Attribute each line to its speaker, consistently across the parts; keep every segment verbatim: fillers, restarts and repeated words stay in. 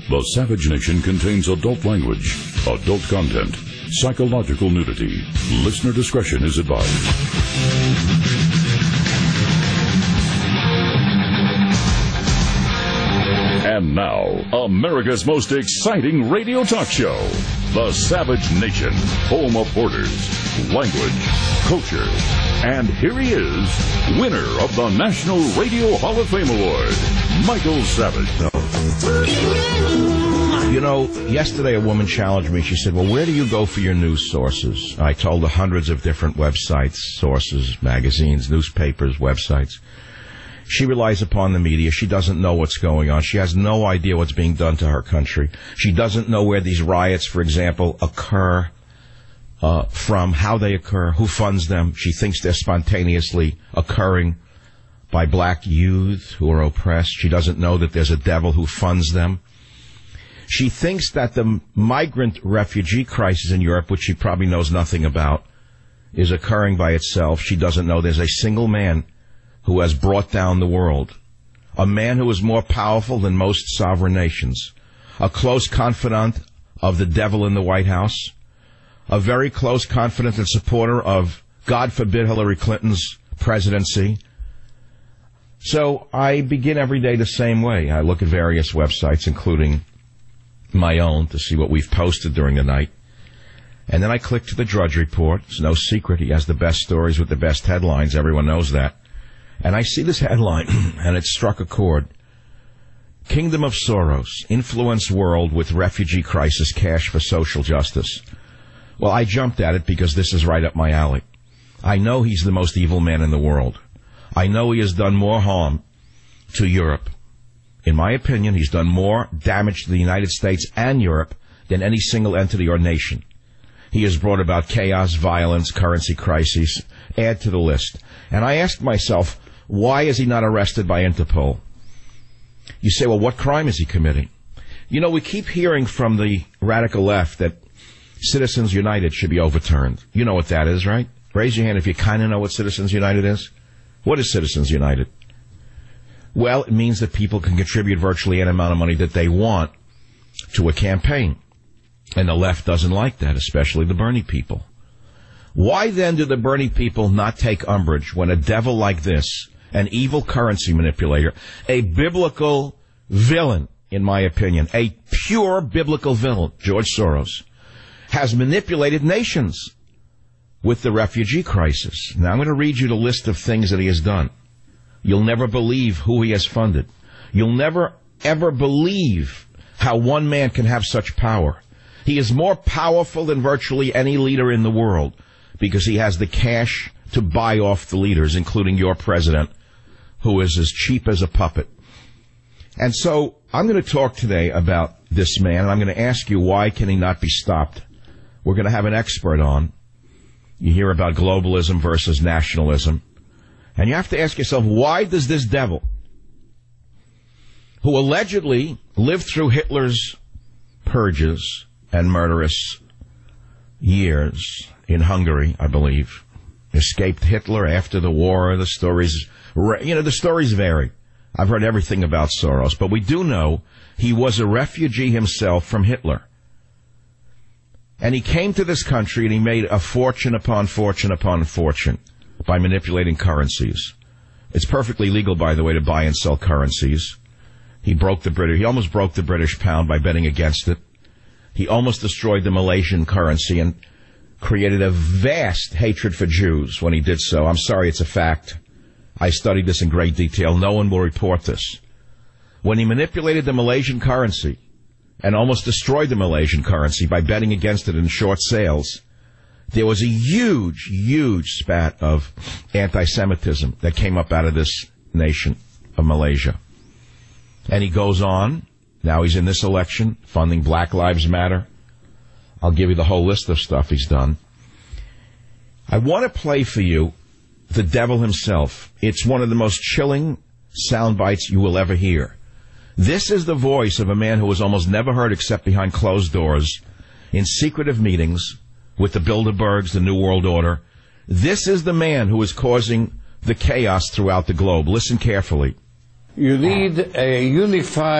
Speaker 1: The Savage Nation contains adult language, adult content, psychological nudity. Listener discretion is advised. And now, America's most exciting radio talk show, The Savage Nation, home of borders, language, culture. And here he is, winner of the National Radio Hall of Fame Award, Michael Savage.
Speaker 2: You know, yesterday a woman challenged me. She said, well, where do you go for your news sources? I told her hundreds of different websites, sources, magazines, newspapers, websites. She relies upon the media. She doesn't know what's going on. She has no idea what's being done to her country. She doesn't know where these riots, for example, occur uh, from, how they occur, who funds them. She thinks they're spontaneously occurring by black youth who are oppressed. She doesn't know that there's a devil who funds them. She thinks that the migrant refugee crisis in Europe, which she probably knows nothing about, is occurring by itself. She doesn't know there's a single man who has brought down the world, a man who is more powerful than most sovereign nations, a close confidant of the devil in the White House, a very close confidant and supporter of, God forbid, Hillary Clinton's presidency. So I begin every day the same way. I look at various websites, including my own, to see what we've posted during the night. And then I click to the Drudge Report. It's no secret. He has the best stories with the best headlines. Everyone knows that. And I see this headline, and it struck a chord. Kingdom of Soros, influence world with refugee crisis, cash for social justice. Well, I jumped at it because this is right up my alley. I know he's the most evil man in the world. I know he has done more harm to Europe. In my opinion, he's done more damage to the United States and Europe than any single entity or nation. He has brought about chaos, violence, currency crises. Add to the list. And I asked myself, why is he not arrested by Interpol? You say, well, what crime is he committing? You know, we keep hearing from the radical left that Citizens United should be overturned. You know what that is, right? Raise your hand if you kind of know what Citizens United is. What is Citizens United? Well, it means that people can contribute virtually any amount of money that they want to a campaign. And the left doesn't like that, especially the Bernie people. Why then do the Bernie people not take umbrage when a devil like this, an evil currency manipulator, a biblical villain, in my opinion, a pure biblical villain, George Soros, has manipulated nations with the refugee crisis? Now, I'm going to read you the list of things that he has done. You'll never believe who he has funded. You'll never, ever believe how one man can have such power. He is more powerful than virtually any leader in the world because he has the cash to buy off the leaders, including your president, who is as cheap as a puppet. And so I'm going to talk today about this man, and I'm going to ask you, why can he not be stopped? We're going to have an expert on. You hear about globalism versus nationalism. And you have to ask yourself, why does this devil, who allegedly lived through Hitler's purges and murderous years in Hungary, I believe, escaped Hitler after the war, the stories, you know, the stories vary. I've heard everything about Soros, but we do know he was a refugee himself from Hitler. And he came to this country and he made a fortune upon fortune upon fortune by manipulating currencies. It's perfectly legal, by the way, to buy and sell currencies. He broke the British, he almost broke the British pound by betting against it. He almost destroyed the Malaysian currency and created a vast hatred for Jews when he did so. I'm sorry, it's a fact. I studied this in great detail. No one will report this. When he manipulated the Malaysian currency and almost destroyed the Malaysian currency by betting against it in short sales, there was a huge, huge spat of anti-Semitism that came up out of this nation of Malaysia. And he goes on. Now he's in this election, funding Black Lives Matter. I'll give you the whole list of stuff he's done. I want to play for you the devil himself. It's one of the most chilling sound bites you will ever hear. This is the voice of a man who was almost never heard except behind closed doors, in secretive meetings with the Bilderbergs, the New World Order. This is the man who is causing the chaos throughout the globe. Listen carefully.
Speaker 3: You need a unified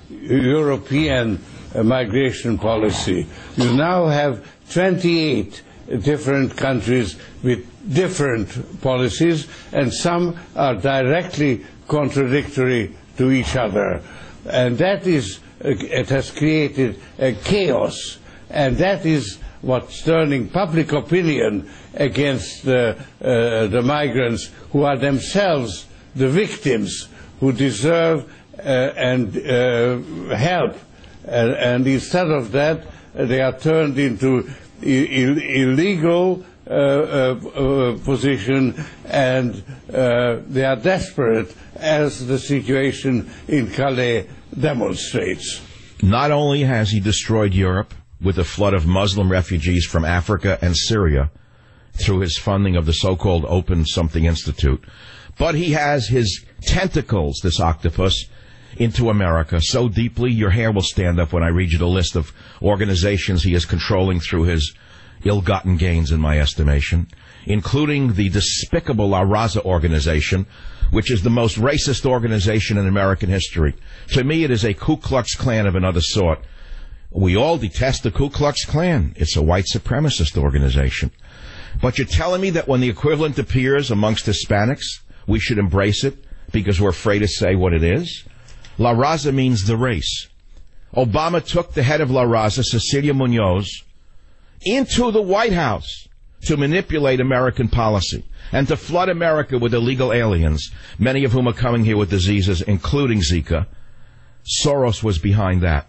Speaker 3: European uh, migration policy. You now have twenty-eight different countries with different policies, and some are directly contradictory to each other. And that is, uh, it has created a chaos, and that is what's turning public opinion against uh, uh, the migrants, who are themselves the victims, who deserve uh, and uh, help. And, and instead of that, uh, they are turned into Ill- illegal uh, uh, uh, position, and uh, they are desperate, as the situation in Calais demonstrates.
Speaker 2: Not only has he destroyed Europe with a flood of Muslim refugees from Africa and Syria through his funding of the so-called Open Something Institute, but he has his tentacles, this octopus, into America so deeply your hair will stand up when I read you the list of organizations he is controlling through his ill-gotten gains, in my estimation, including the despicable La Raza organization, which is the most racist organization in American history. To me, it is a Ku Klux Klan of another sort. We all detest the Ku Klux Klan. It's a white supremacist organization. But you're telling me that when the equivalent appears amongst Hispanics, we should embrace it because we're afraid to say what it is? La Raza means the race. Obama took the head of La Raza, Cecilia Munoz, into the White House to manipulate American policy and to flood America with illegal aliens, many of whom are coming here with diseases, including Zika. Soros was behind that.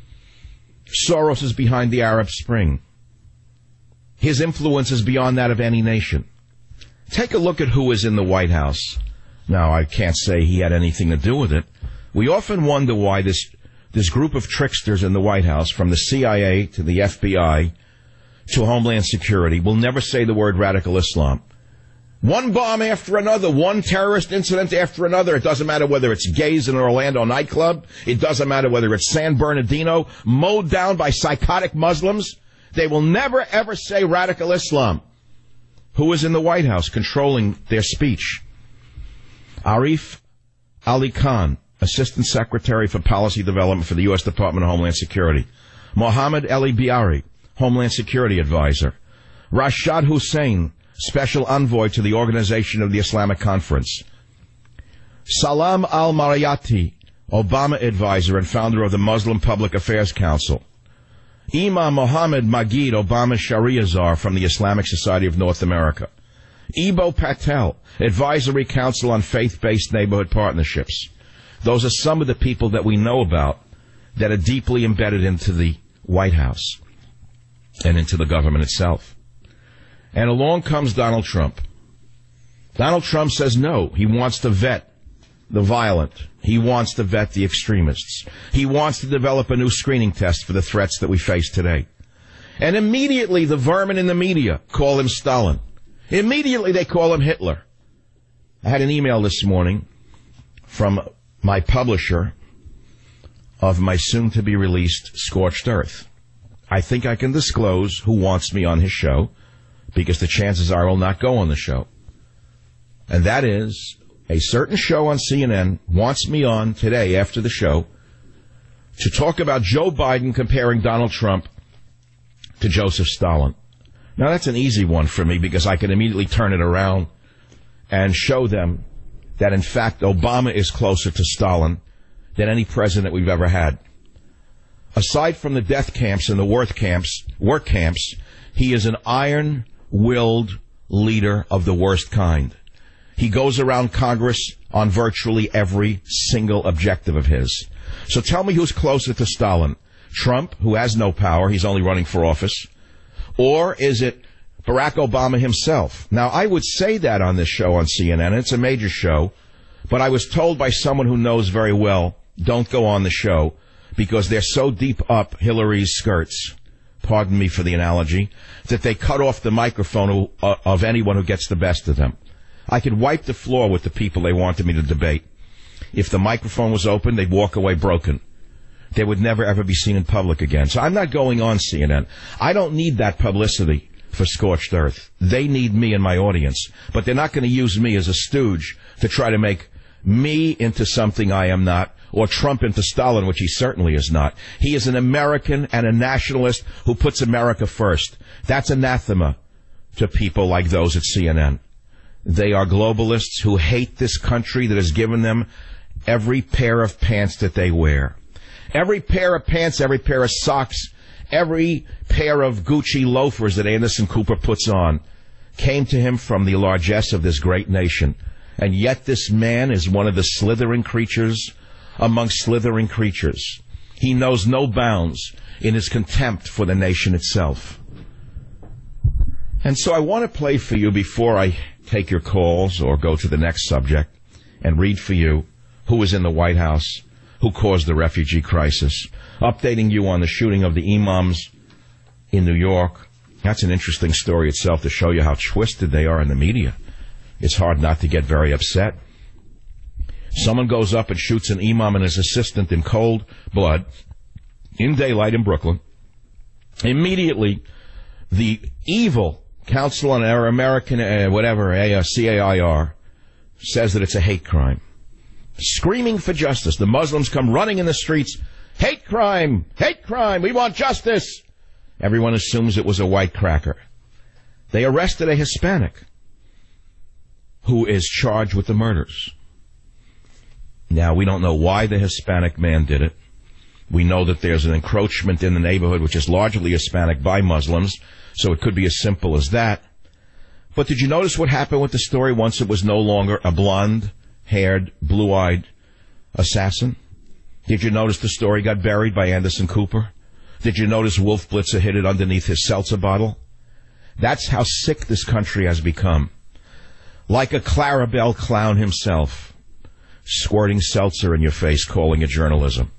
Speaker 2: Soros is behind the Arab Spring. His influence is beyond that of any nation. Take a look at who is in the White House. Now, I can't say he had anything to do with it. We often wonder why this, this group of tricksters in the White House, from the C I A to the F B I to Homeland Security, will never say the word radical Islam. One bomb after another, one terrorist incident after another. It doesn't matter whether it's gays in an Orlando nightclub. It doesn't matter whether it's San Bernardino, mowed down by psychotic Muslims. They will never, ever say radical Islam. Who is in the White House controlling their speech? Arif Ali Khan, Assistant Secretary for Policy Development for the U S Department of Homeland Security. Mohammed Ali Biari, Homeland Security Advisor. Rashad Hussain, Special Envoy to the Organization of the Islamic Conference. Salam al-Marayati, Obama Advisor and founder of the Muslim Public Affairs Council. Imam Mohammed Magid, Obama Sharia Czar from the Islamic Society of North America. Ibo Patel, Advisory Council on Faith-Based Neighborhood Partnerships. Those are some of the people that we know about that are deeply embedded into the White House and into the government itself. And along comes Donald Trump. Donald Trump says no. He wants to vet the violent. He wants to vet the extremists. He wants to develop a new screening test for the threats that we face today. And immediately the vermin in the media call him Stalin. Immediately they call him Hitler. I had an email this morning from my publisher of my soon-to-be-released Scorched Earth. I think I can disclose who wants me on his show, because the chances are I will not go on the show. And that is, a certain show on C N N wants me on today after the show to talk about Joe Biden comparing Donald Trump to Joseph Stalin. Now, that's an easy one for me because I can immediately turn it around and show them that, in fact, Obama is closer to Stalin than any president we've ever had. Aside from the death camps and the work camps, work camps, he is an iron-willed leader of the worst kind. He goes around Congress on virtually every single objective of his. So tell me who's closer to Stalin. Trump, who has no power, he's only running for office. Or is it Barack Obama himself? Now, I would say that on this show on C N N. It's a major show. But I was told by someone who knows very well, don't go on the show because they're so deep up Hillary's skirts, pardon me for the analogy, that they cut off the microphone of anyone who gets the best of them. I could wipe the floor with the people they wanted me to debate. If the microphone was open, they'd walk away broken. They would never, ever be seen in public again. So I'm not going on C N N. I don't need that publicity for Scorched Earth. They need me and my audience. But they're not going to use me as a stooge to try to make me into something I am not, or Trump into Stalin, which he certainly is not. He is an American and a nationalist who puts America first. That's anathema to people like those at C N N. They are globalists who hate this country that has given them every pair of pants that they wear. Every pair of pants, every pair of socks, every pair of Gucci loafers that Anderson Cooper puts on came to him from the largesse of this great nation. And yet this man is one of the slithering creatures among slithering creatures. He knows no bounds in his contempt for the nation itself. And so I want to play for you, before I take your calls or go to the next subject, and read for you who was in the White House, who caused the refugee crisis, updating you on the shooting of the imams in New York. That's an interesting story itself, to show you how twisted they are in the media. It's hard not to get very upset. Someone goes up and shoots an imam and his assistant in cold blood, in daylight in Brooklyn. Immediately, the evil Council on American, uh, whatever, uh, C A I R, says that it's a hate crime. Screaming for justice. The Muslims come running in the streets. Hate crime! Hate crime! We want justice! Everyone assumes it was a white cracker. They arrested a Hispanic who is charged with the murders. Now, we don't know why the Hispanic man did it. We know that there's an encroachment in the neighborhood which is largely Hispanic by Muslims, so it could be as simple as that. But did you notice what happened with the story once it was no longer a blonde-haired, blue-eyed assassin? Did you notice the story got buried by Anderson Cooper? Did you notice Wolf Blitzer hid it underneath his seltzer bottle? That's how sick this country has become. Like a Clarabelle clown himself, squirting seltzer in your face, calling it journalism.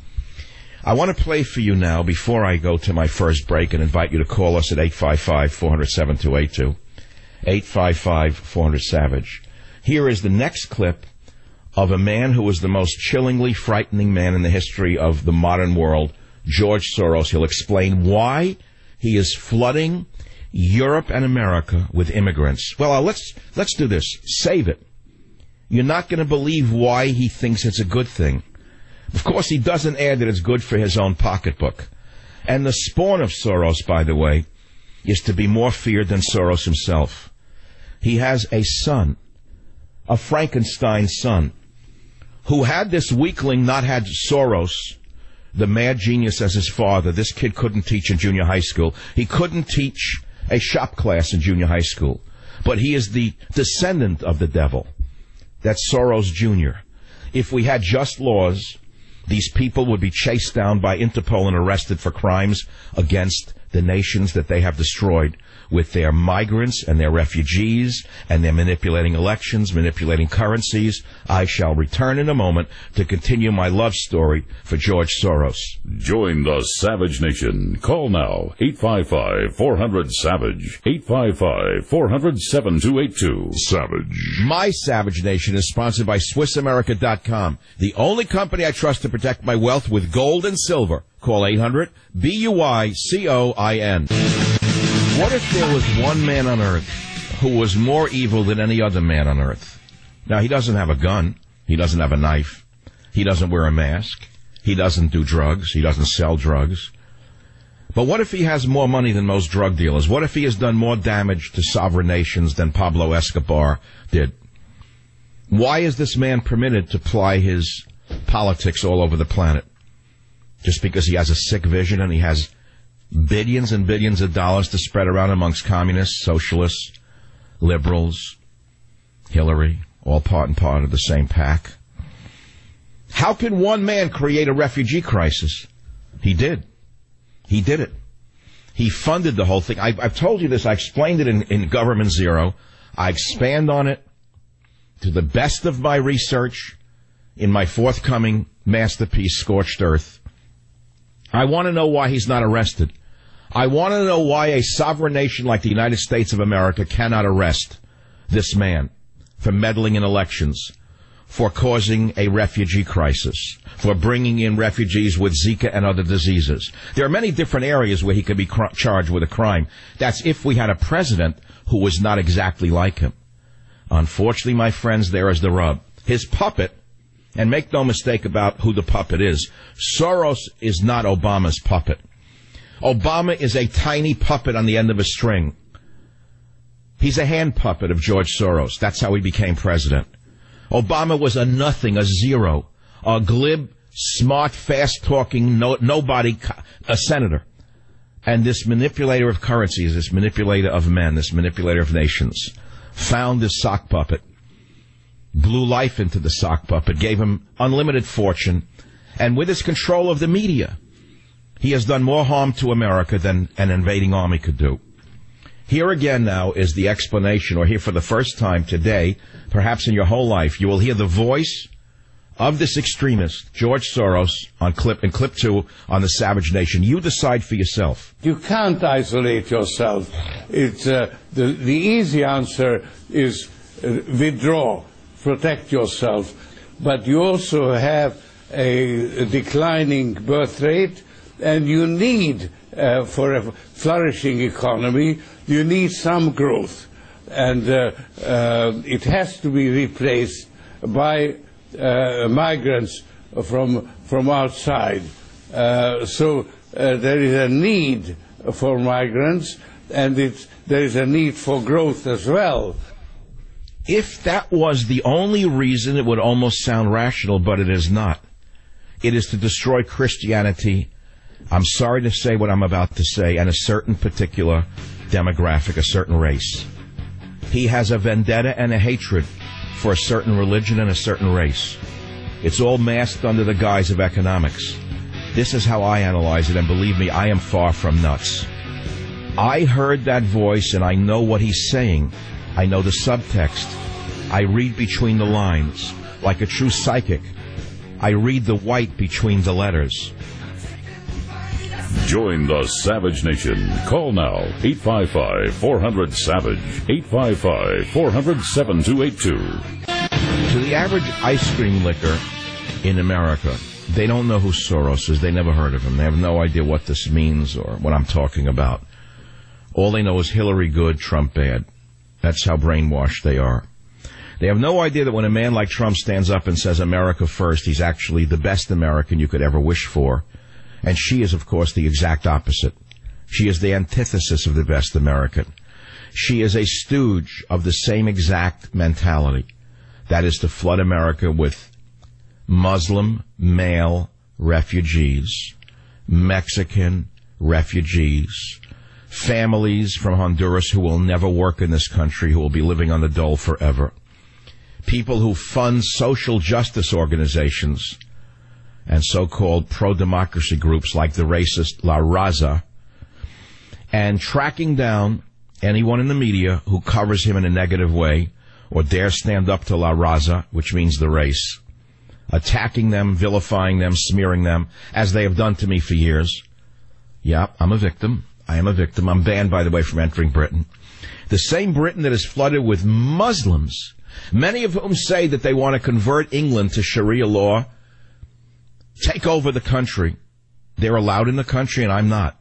Speaker 2: I want to play for you now, before I go to my first break, and invite you to call us at eight five five, four hundred, seven two eight two, eight five five, four hundred, SAVAGE. Here is the next clip of a man who was the most chillingly frightening man in the history of the modern world, George Soros. He'll explain why he is flooding Europe and America with immigrants. Well, uh, let's let's do this. Save it. You're not going to believe why he thinks it's a good thing. Of course, he doesn't add that it's good for his own pocketbook. And the spawn of Soros, by the way, is to be more feared than Soros himself. He has a son, a Frankenstein son, who, had this weakling not had Soros, the mad genius, as his father, this kid couldn't teach in junior high school. He couldn't teach a shop class in junior high school. But he is the descendant of the devil. That's Soros Junior If we had just laws, these people would be chased down by Interpol and arrested for crimes against the nations that they have destroyed with their migrants and their refugees, and they're manipulating elections, manipulating currencies. I shall return in a moment to continue my love story for George Soros.
Speaker 1: Join the Savage Nation. Call now, eight five five, four hundred, SAVAGE, eight five five, four hundred, seven two eight two. Savage.
Speaker 2: My Savage Nation is sponsored by Swiss America dot com, the only company I trust to protect my wealth with gold and silver. Call eight hundred, B U I C O I N. What if there was one man on earth who was more evil than any other man on earth? Now, he doesn't have a gun. He doesn't have a knife. He doesn't wear a mask. He doesn't do drugs. He doesn't sell drugs. But what if he has more money than most drug dealers? What if he has done more damage to sovereign nations than Pablo Escobar did? Why is this man permitted to ply his politics all over the planet? Just because he has a sick vision and he has billions and billions of dollars to spread around amongst communists, socialists, liberals, Hillary, all part and part of the same pack. How can one man create a refugee crisis? He did. He did it. He funded the whole thing. I, I've told you this. I explained it in, in Government Zero. I expand on it to the best of my research in my forthcoming masterpiece, Scorched Earth. I want to know why he's not arrested. I want to know why a sovereign nation like the United States of America cannot arrest this man for meddling in elections, for causing a refugee crisis, for bringing in refugees with Zika and other diseases. There are many different areas where he could be cr- charged with a crime. That's if we had a president who was not exactly like him. Unfortunately, my friends, there is the rub. His puppet And make no mistake about who the puppet is. Soros is not Obama's puppet. Obama is a tiny puppet on the end of a string. He's a hand puppet of George Soros. That's how he became president. Obama was a nothing, a zero, a glib, smart, fast-talking, no, nobody, a senator. And this manipulator of currencies, this manipulator of men, this manipulator of nations, found this sock puppet, blew life into the sock puppet, gave him unlimited fortune, and with his control of the media, he has done more harm to America than an invading army could do. Here again now is the explanation, or here for the first time today, perhaps in your whole life, you will hear the voice of this extremist, George Soros, on clip in clip two on the Savage Nation. You decide for yourself.
Speaker 3: You can't isolate yourself. It's uh, the the easy answer is uh, withdraw, protect yourself. But you also have a, a declining birth rate, and you need uh, for a flourishing economy, you need some growth, and uh, uh, it has to be replaced by Uh, migrants from from outside. Uh, so uh, there is a need for migrants, and it's, there is a need for growth as well.
Speaker 2: If that was the only reason, it would almost sound rational, but it is not. It is to destroy Christianity. I'm sorry to say what I'm about to say, and a certain particular demographic, a certain race. He has a vendetta and a hatred for a certain religion and a certain race. It's all masked under the guise of economics. This is how I analyze it, and believe me, I am far from nuts. I heard that voice, and I know what he's saying. I know the subtext. I read between the lines. Like a true psychic, I read the white between the letters.
Speaker 1: Join the Savage Nation. Call now, eight five five, four hundred, SAVAGE, eight five five, four hundred, seven two eight two.
Speaker 2: To the average ice cream licker in America, they don't know who Soros is. They never heard of him. They have no idea what this means or what I'm talking about. All they know is Hillary good, Trump bad. That's how brainwashed they are. They have no idea that when a man like Trump stands up and says America first, he's actually the best American you could ever wish for. And she is, of course, the exact opposite. She is the antithesis of the best American. She is a stooge of the same exact mentality. That is to flood America with Muslim male refugees, Mexican refugees, families from Honduras who will never work in this country, who will be living on the dole forever, people who fund social justice organizations and so-called pro-democracy groups like the racist La Raza, and tracking down anyone in the media who covers him in a negative way or dare stand up to La Raza, which means the race, attacking them, vilifying them, smearing them, as they have done to me for years. Yeah, I'm a victim. I am a victim. I'm banned, by the way, from entering Britain. The same Britain that is flooded with Muslims, many of whom say that they want to convert England to Sharia law, take over the country. They're allowed in the country, and I'm not.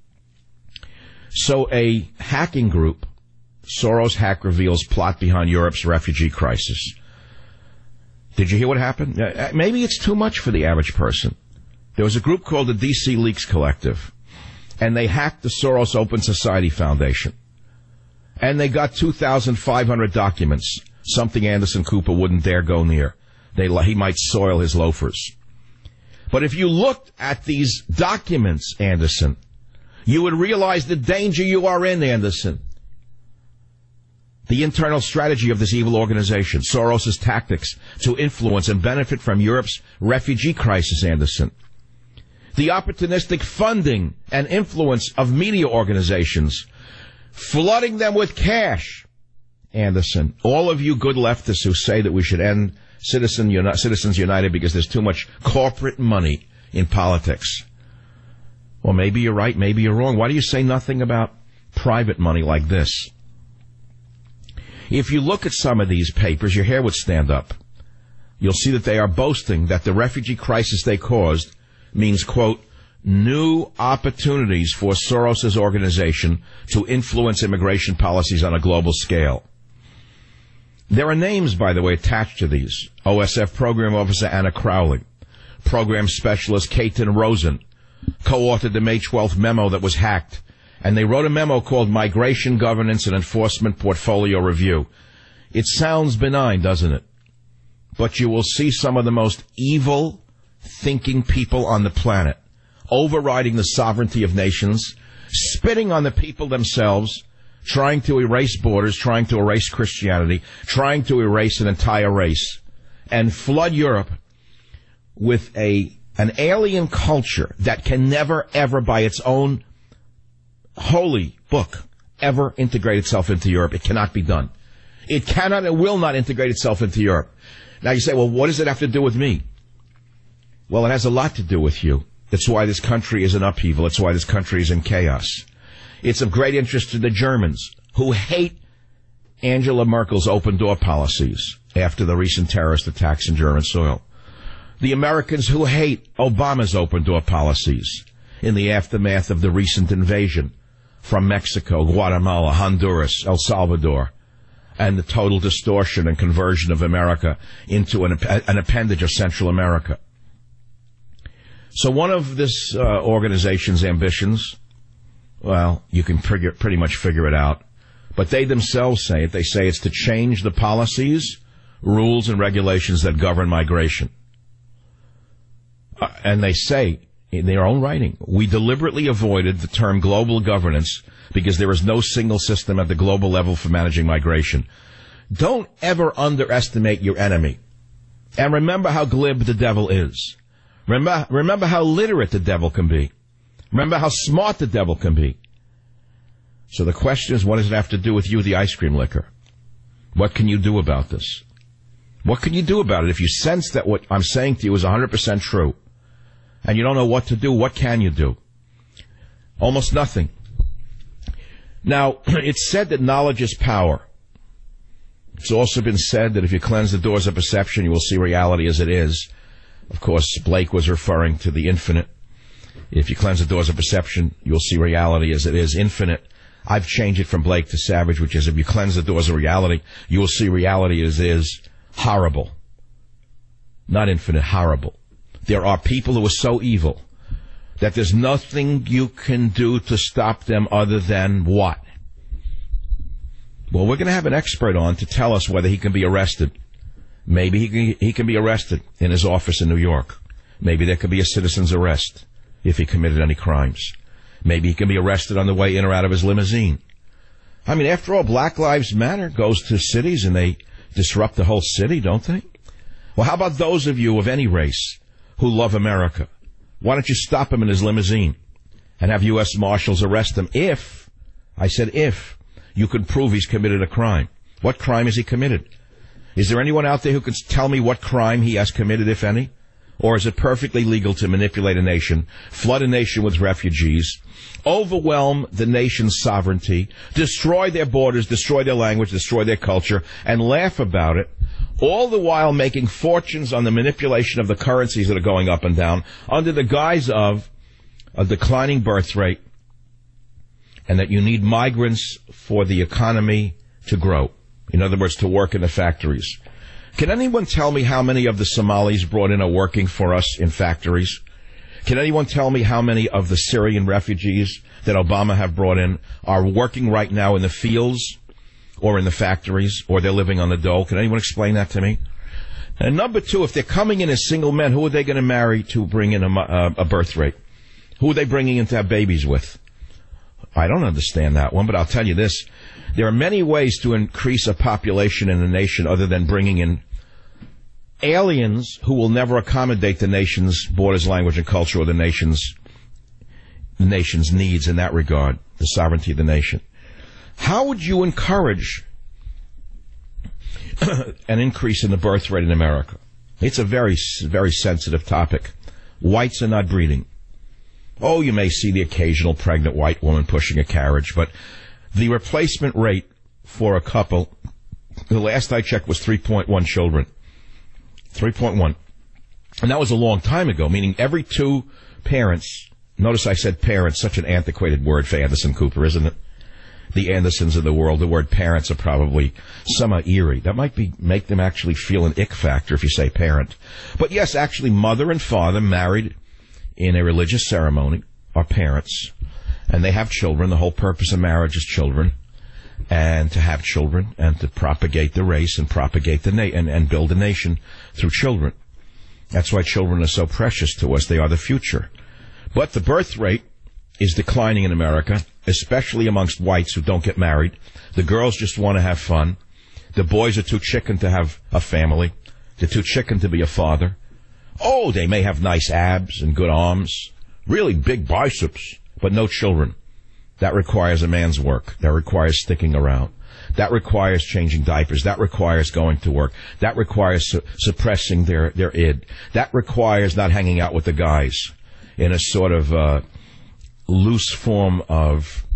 Speaker 2: So a hacking group, Soros Hack Reveals, plot behind Europe's refugee crisis. Did you hear what happened? Maybe it's too much for the average person. There was a group called the D C Leaks Collective, and they hacked the Soros Open Society Foundation. And they got two thousand five hundred documents, something Anderson Cooper wouldn't dare go near. They, he might soil his loafers. But if you looked at these documents, Anderson, you would realize the danger you are in, Anderson. The internal strategy of this evil organization, Soros' tactics to influence and benefit from Europe's refugee crisis, Anderson. The opportunistic funding and influence of media organizations, flooding them with cash, Anderson. All of you good leftists who say that we should end Citizen Uni- Citizens United because there's too much corporate money in politics. Well, maybe you're right, maybe you're wrong. Why do you say nothing about private money like this? If you look at some of these papers, your hair would stand up. You'll see that they are boasting that the refugee crisis they caused means, quote, new opportunities for Soros' organization to influence immigration policies on a global scale. There are names, by the way, attached to these. O S F Program Officer Anna Crowley, Program Specialist Katen Rosen, co-authored the May twelfth memo that was hacked, and they wrote a memo called Migration Governance and Enforcement Portfolio Review. It sounds benign, doesn't it? But you will see some of the most evil thinking people on the planet overriding the sovereignty of nations, spitting on the people themselves, trying to erase borders, trying to erase Christianity, trying to erase an entire race, and flood Europe with a an alien culture that can never, ever, by its own holy book, ever integrate itself into Europe. It cannot be done. It cannot and will not integrate itself into Europe. Now you say, well, what does it have to do with me? Well, it has a lot to do with you. That's why this country is in upheaval. It's why this country is in chaos. It's of great interest to the Germans, who hate Angela Merkel's open-door policies after the recent terrorist attacks in German soil. The Americans, who hate Obama's open-door policies in the aftermath of the recent invasion from Mexico, Guatemala, Honduras, El Salvador, and the total distortion and conversion of America into an, an appendage of Central America. So one of this uh, organization's ambitions, well, you can figure, pretty much figure it out, but they themselves say it. They say it's to change the policies, rules, and regulations that govern migration. Uh, and they say, in their own writing, we deliberately avoided the term global governance because there is no single system at the global level for managing migration. Don't ever underestimate your enemy. And remember how glib the devil is. Remember, remember how literate the devil can be. Remember how smart the devil can be. So the question is, what does it have to do with you, the ice cream licker? What can you do about this? What can you do about it? If you sense that what I'm saying to you is one hundred percent true, and you don't know what to do, what can you do? Almost nothing. Now, it's said that knowledge is power. It's also been said that if you cleanse the doors of perception, you will see reality as it is. Of course, Blake was referring to the infinite. If you cleanse the doors of perception, you'll see reality as it is, infinite. I've changed it from Blake to Savage, which is if you cleanse the doors of reality, you will see reality as it is, horrible. Not infinite, horrible. There are people who are so evil that there's nothing you can do to stop them other than what? Well, we're going to have an expert on to tell us whether he can be arrested. Maybe he can, he can be arrested in his office in New York. Maybe there could be a citizen's arrest if he committed any crimes. Maybe he can be arrested on the way in or out of his limousine. I mean, after all, Black Lives Matter goes to cities and they disrupt the whole city, don't they? Well, how about those of you of any race who love America? Why don't you stop him in his limousine and have U S Marshals arrest him if, I said if, you can prove he's committed a crime? What crime has he committed? Is there anyone out there who can tell me what crime he has committed, if any? Or is it perfectly legal to manipulate a nation, flood a nation with refugees, overwhelm the nation's sovereignty, destroy their borders, destroy their language, destroy their culture, and laugh about it, all the while making fortunes on the manipulation of the currencies that are going up and down under the guise of a declining birth rate and that you need migrants for the economy to grow? In other words, to work in the factories. Can anyone tell me how many of the Somalis brought in are working for us in factories? Can anyone tell me how many of the Syrian refugees that Obama have brought in are working right now in the fields or in the factories, or they're living on the dole? Can anyone explain that to me? And number two, if they're coming in as single men, who are they going to marry to bring in a, a, a birth rate? Who are they bringing in to have babies with? I don't understand that one, but I'll tell you this. There are many ways to increase a population in a nation other than bringing in aliens who will never accommodate the nation's borders, language, and culture, or the nation's the nation's needs in that regard, the sovereignty of the nation. How would you encourage an increase in the birth rate in America? It's a very, very sensitive topic. Whites are not breeding. Oh, you may see the occasional pregnant white woman pushing a carriage, but the replacement rate for a couple, the last I checked, was three point one children. three point one. And that was a long time ago, meaning every two parents, notice I said parents, such an antiquated word for Anderson Cooper, isn't it? the Andersons of the world. The word parents are probably somewhat eerie. That might be make them actually feel an ick factor if you say parent. But yes, actually, mother and father married in a religious ceremony are parents, and they have children. The whole purpose of marriage is children, and to have children, and to propagate the race and propagate the na- and, and build a nation through children. That's why children are so precious to us. They are the future. But the birth rate is declining in America, especially amongst whites who don't get married. The girls just want to have fun. The boys are too chicken to have a family. They're too chicken to be a father. Oh, they may have nice abs and good arms, really big biceps, but no children. That requires a man's work. That requires sticking around. That requires changing diapers. That requires going to work. That requires su- suppressing their, their id. That requires not hanging out with the guys in a sort of uh, loose form of,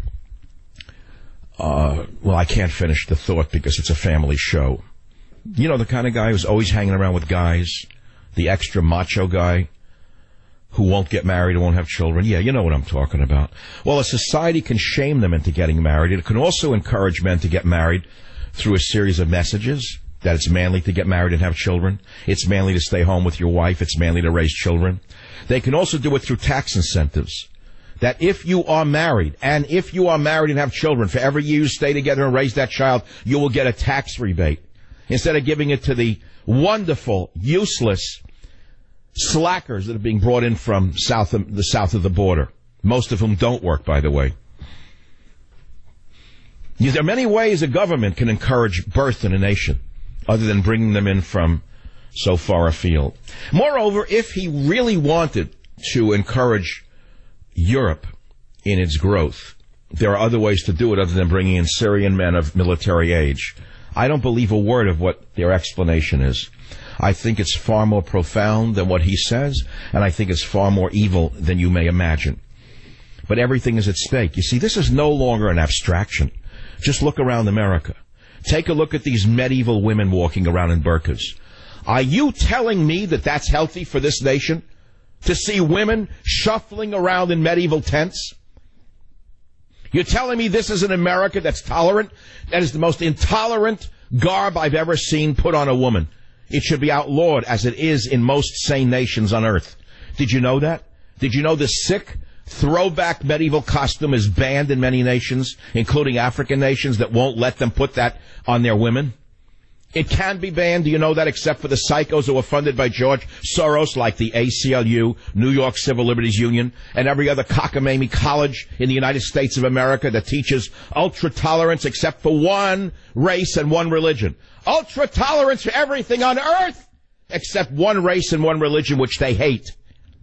Speaker 2: uh, well, I can't finish the thought because it's a family show. You know, the kind of guy who's always hanging around with guys, the extra macho guy who won't get married and won't have children. Yeah, you know what I'm talking about. Well, a society can shame them into getting married. It can also encourage men to get married through a series of messages that it's manly to get married and have children. It's manly to stay home with your wife. It's manly to raise children. They can also do it through tax incentives. That if you are married, and if you are married and have children, for every year you stay together and raise that child, you will get a tax rebate. Instead of giving it to the wonderful, useless slackers that are being brought in from south of, the south of the border, most of whom don't work, by the way. There are many ways a government can encourage birth in a nation, other than bringing them in from so far afield. Moreover, if he really wanted to encourage Europe in its growth, there are other ways to do it other than bringing in Syrian men of military age. I don't believe a word of what their explanation is. I think it's far more profound than what he says, and I think it's far more evil than you may imagine. But everything is at stake. You see, this is no longer an abstraction. Just look around America. Take a look at these medieval women walking around in burqas. Are you telling me that that's healthy for this nation? To see women shuffling around in medieval tents? You're telling me this is an America that's tolerant? That is the most intolerant garb I've ever seen put on a woman. It should be outlawed as it is in most sane nations on earth. Did you know that? Did you know the sick throwback medieval costume is banned in many nations, including African nations that won't let them put that on their women? It can be banned, do you know that, except for the psychos who are funded by George Soros, like the A C L U, New York Civil Liberties Union, and every other cockamamie college in the United States of America that teaches ultra-tolerance except for one race and one religion. Ultra-tolerance for everything on earth except one race and one religion, which they hate.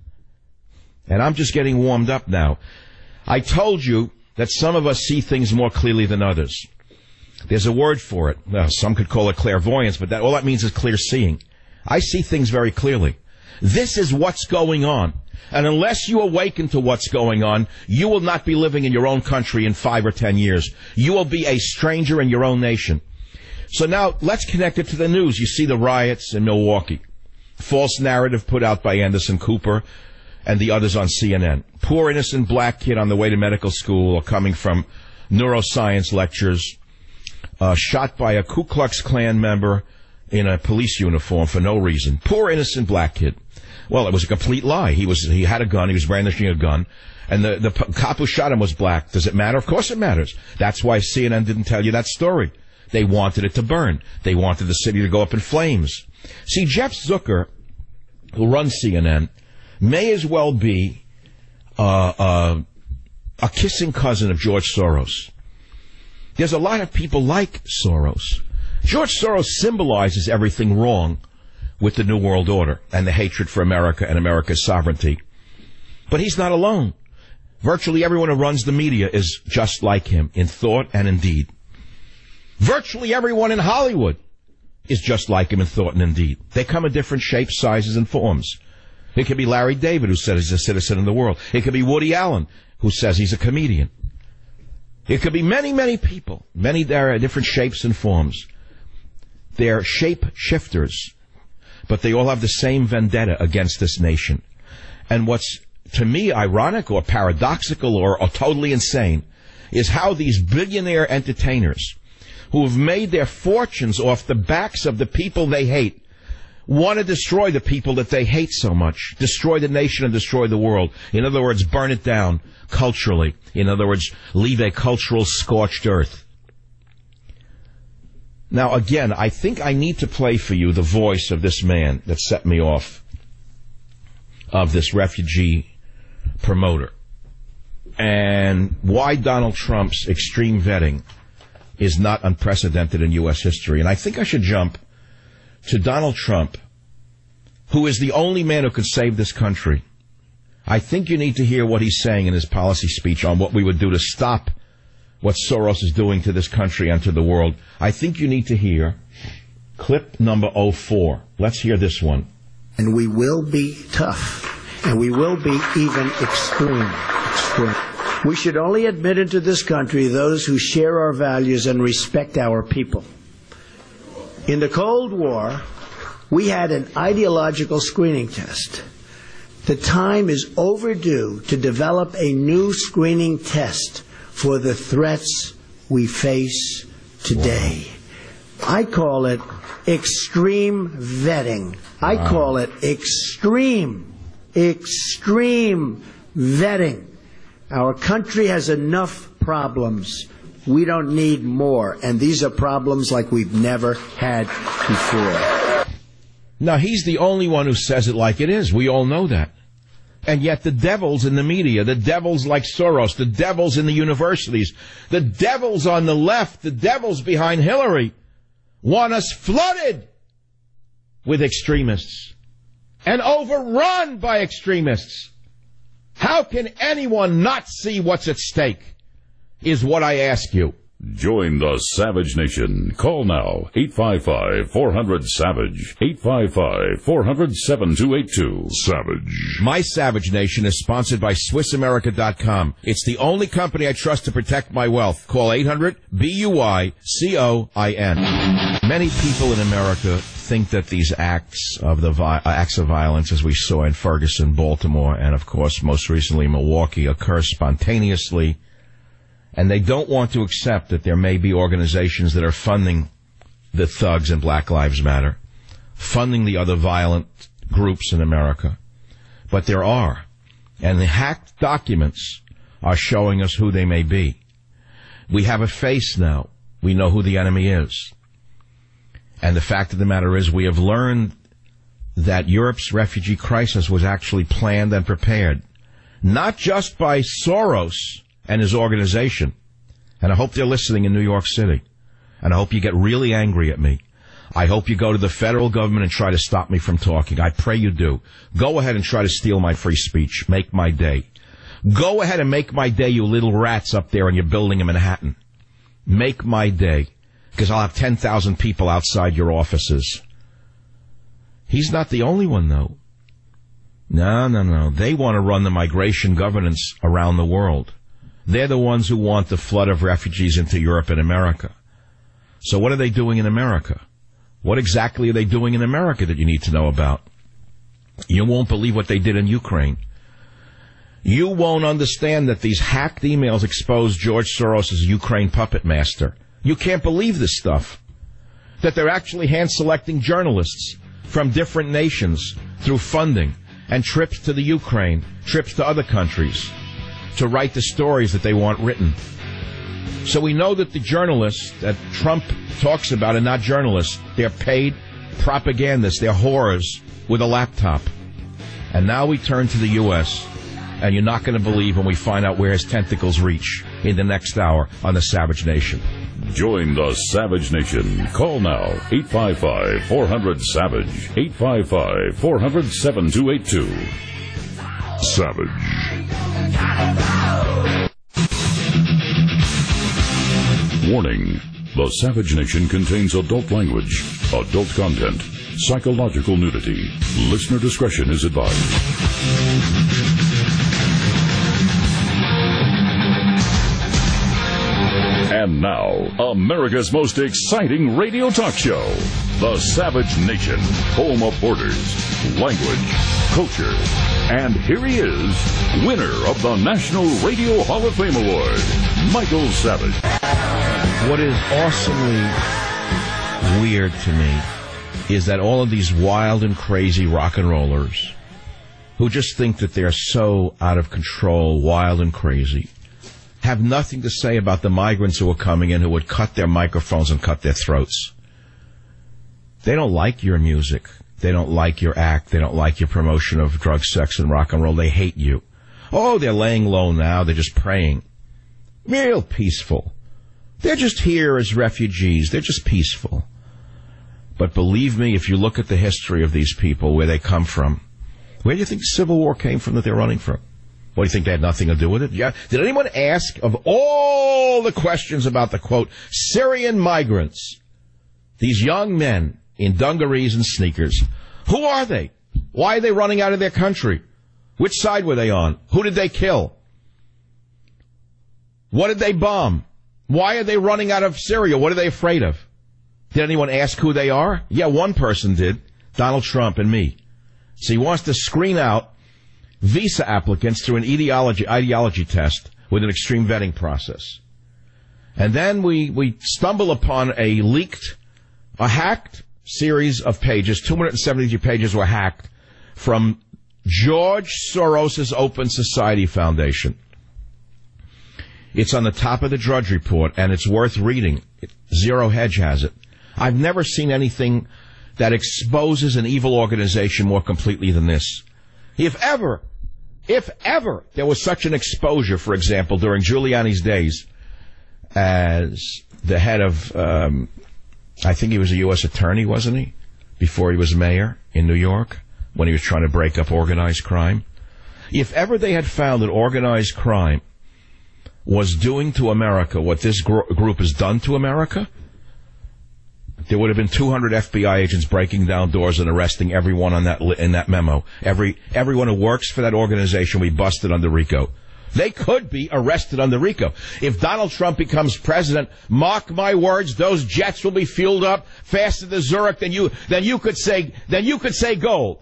Speaker 2: And I'm just getting warmed up now. I told you that some of us see things more clearly than others. There's a word for it. Well, some could call it clairvoyance, but that, all that means is clear seeing. I see things very clearly. This is what's going on. And unless you awaken to what's going on, you will not be living in your own country in five or ten years. You will be a stranger in your own nation. So now, let's connect it to the news. You see the riots in Milwaukee. False narrative put out by Anderson Cooper and the others on C N N. Poor innocent black kid on the way to medical school or coming from neuroscience lectures. Uh, shot by a Ku Klux Klan member in a police uniform for no reason. Poor innocent black kid. Well, it was a complete lie. He was he had a gun. He was brandishing a gun. And the, the cop who shot him was black. Does it matter? Of course it matters. That's why C N N didn't tell you that story. They wanted it to burn. They wanted the city to go up in flames. See, Jeff Zucker, who runs C N N, may as well be uh, uh, a kissing cousin of George Soros. There's a lot of people like Soros. George Soros symbolizes everything wrong with the New World Order and the hatred for America and America's sovereignty. But he's not alone. Virtually everyone who runs the media is just like him in thought and in deed. Virtually everyone in Hollywood is just like him in thought and in deed. They come in different shapes, sizes, and forms. It could be Larry David, who says he's a citizen of the world. It could be Woody Allen, who says he's a comedian. It could be many, many people. Many there are different shapes and forms. They're shape shifters, but they all have the same vendetta against this nation. And what's, to me, ironic or paradoxical or, or totally insane is how these billionaire entertainers who have made their fortunes off the backs of the people they hate want to destroy the people that they hate so much, destroy the nation and destroy the world. In other words, burn it down culturally. In other words, leave a cultural scorched earth. Now, again, I think I need to play for you the voice of this man that set me off, of this refugee promoter, and why Donald Trump's extreme vetting is not unprecedented in U S history. And I think I should jump to Donald Trump, who is the only man who could save this country. I think you need to hear what he's saying in his policy speech on what we would do to stop what Soros is doing to this country and to the world. I think you need to hear clip number oh four. Let's hear this one.
Speaker 4: And we will be tough, and we will be even extreme. extreme. We should only admit into this country those who share our values and respect our people. In the Cold War, we had an ideological screening test. The time is overdue to develop a new screening test for the threats we face today. I call it extreme vetting. I wow. call it extreme, extreme vetting. Our country has enough problems. We don't need more. And these are problems like we've never had before.
Speaker 2: Now, he's the only one who says it like it is. We all know that. And yet the devils in the media, the devils like Soros, the devils in the universities, the devils on the left, the devils behind Hillary want us flooded with extremists and overrun by extremists. How can anyone not see what's at stake, is what I ask you.
Speaker 1: Join the Savage Nation. Call now, eight five five, four hundred, SAVAGE, eight five five, four hundred, seven two eight two. Savage.
Speaker 2: My Savage Nation is sponsored by Swiss America dot com. It's the only company I trust to protect my wealth. Call eight hundred, B U Y, C O I N. Many people in America think that these acts of the vi- acts of violence, as we saw in Ferguson, Baltimore, and of course most recently Milwaukee, occur spontaneously. And they don't want to accept that there may be organizations that are funding the thugs in Black Lives Matter, funding the other violent groups in America. But there are. And the hacked documents are showing us who they may be. We have a face now. We know who the enemy is. And the fact of the matter is we have learned that Europe's refugee crisis was actually planned and prepared, not just by Soros and his organization. And I hope they're listening in New York City. And I hope you get really angry at me. I hope you go to the federal government and try to stop me from talking. I pray you do. Go ahead and try to steal my free speech. Make my day. Go ahead and make my day, you little rats up there in your building in Manhattan. Make my day. Because I'll have ten thousand people outside your offices. He's not the only one, though. No, no, no. They want to run the migration governance around the world. They're the ones who want the flood of refugees into Europe and America. So what are they doing in America? What exactly are they doing in America that you need to know about? You won't believe what they did in Ukraine. You won't understand that these hacked emails expose George Soros as Ukraine puppet master. You can't believe this stuff. That they're actually hand-selecting journalists from different nations through funding and trips to the Ukraine, trips to other countries, to write the stories that they want written. So we know that the journalists that Trump talks about are not journalists. They're paid propagandists. They're whores with a laptop. And now we turn to the U S, and you're not going to believe when we find out where his tentacles reach in the next hour on the Savage Nation.
Speaker 1: Join the Savage Nation. Call now, eight five five, four hundred, SAVAGE, eight five five, four hundred, seven two eight two. Savage. Warning. The Savage Nation contains adult language, adult content, psychological nudity. Listener discretion is advised. And now, America's most exciting radio talk show, The Savage Nation, home of borders, language, culture. And here he is, winner of the National Radio Hall of Fame Award, Michael Savage.
Speaker 2: What is awesomely weird to me is that all of these wild and crazy rock and rollers who just think that they're so out of control, wild and crazy, have nothing to say about the migrants who are coming in who would cut their microphones and cut their throats. They don't like your music. They don't like your act. They don't like your promotion of drug, sex, and rock and roll. They hate you. Oh, they're laying low now. They're just praying. Real peaceful. They're just here as refugees. They're just peaceful. But believe me, if you look at the history of these people, where they come from, where do you think the Civil War came from that they're running from? What, do you think they had nothing to do with it? Yeah. Did anyone ask, of all the questions about the, quote, Syrian migrants, these young men in dungarees and sneakers, who are they? Why are they running out of their country? Which side were they on? Who did they kill? What did they bomb? Why are they running out of Syria? What are they afraid of? Did anyone ask who they are? Yeah, one person did. Donald Trump and me. So he wants to screen out visa applicants through an ideology ideology test with an extreme vetting process. And then we, we stumble upon a leaked, a hacked series of pages. two hundred seventy-three pages were hacked from George Soros' Open Society Foundation. It's on the top of the Drudge Report, and it's worth reading. Zero Hedge has it. I've never seen anything that exposes an evil organization more completely than this. If ever, if ever there was such an exposure, for example, during Giuliani's days as the head of, um, I think he was a U S attorney, wasn't he? Before he was mayor in New York, when he was trying to break up organized crime. If ever they had found that organized crime was doing to America what this gr- group has done to America, there would have been two hundred F B I agents breaking down doors and arresting everyone on that li- in that memo. Every everyone who works for that organization we busted under RICO. They could be arrested under RICO. If Donald Trump becomes president, mark my words, those jets will be fueled up faster to Zurich than you than you could say than you could say gold.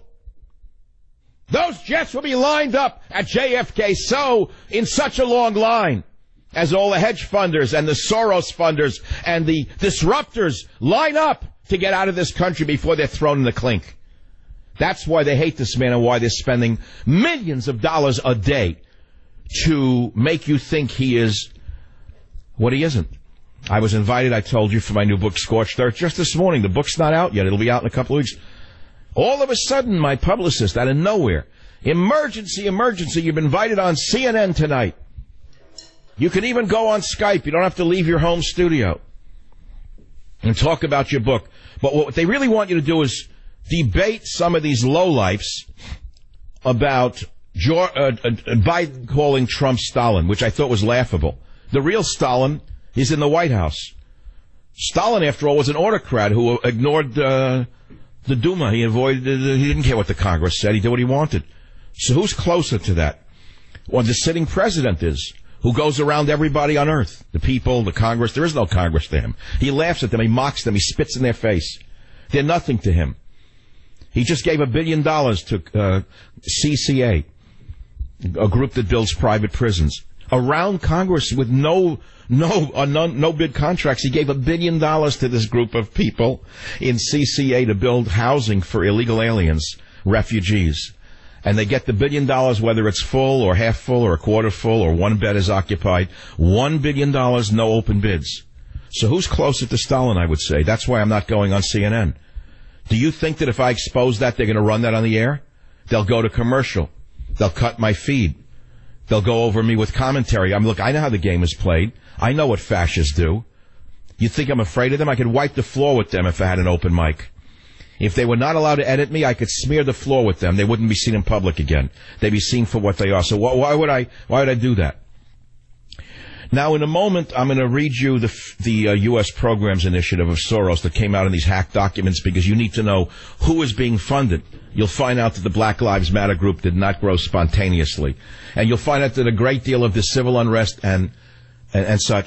Speaker 2: Those jets will be lined up at J F K so in such a long line as all the hedge funders and the Soros funders and the disruptors line up to get out of this country before they're thrown in the clink. That's why they hate this man and why they're spending millions of dollars a day to make you think he is what he isn't. I was invited, I told you, for my new book, Scorched Earth, just this morning. The book's not out yet. It'll be out in a couple of weeks. All of a sudden, my publicist, out of nowhere, emergency, emergency, you've been invited on C N N tonight. You can even go on Skype. You don't have to leave your home studio and talk about your book. But what they really want you to do is debate some of these lowlifes about George, uh, uh, Biden calling Trump Stalin, which I thought was laughable. The real Stalin is in the White House. Stalin, after all, was an autocrat who ignored uh, the Duma. He avoided. Uh, he didn't care what the Congress said. He did what he wanted. So who's closer to that? Well, the sitting president is, who goes around everybody on earth. The people, the Congress. There is no Congress to him. He laughs at them. He mocks them. He spits in their face. They're nothing to him. He just gave a billion dollars to uh, C C A, a group that builds private prisons. Around Congress with no no uh, no, no bid contracts, he gave a billion dollars to this group of people in C C A to build housing for illegal aliens, refugees. And they get the billion dollars whether it's full or half full or a quarter full or one bed is occupied. One billion dollars, no open bids. So who's closer to Stalin, I would say? That's why I'm not going on C N N. Do you think that if I expose that, they're going to run that on the air? They'll go to commercial. They'll cut my feed. They'll go over me with commentary. I'm look, I know how the game is played. I know what fascists do. You think I'm afraid of them? I could wipe the floor with them if I had an open mic. If they were not allowed to edit me, I could smear the floor with them. They wouldn't be seen in public again. They'd be seen for what they are. So why, why would I? Why would I do that? Now, in a moment, I'm going to read you the the uh, U S Programs Initiative of Soros that came out in these hacked documents because you need to know who is being funded. You'll find out that the Black Lives Matter group did not grow spontaneously, and you'll find out that a great deal of the civil unrest and and, and such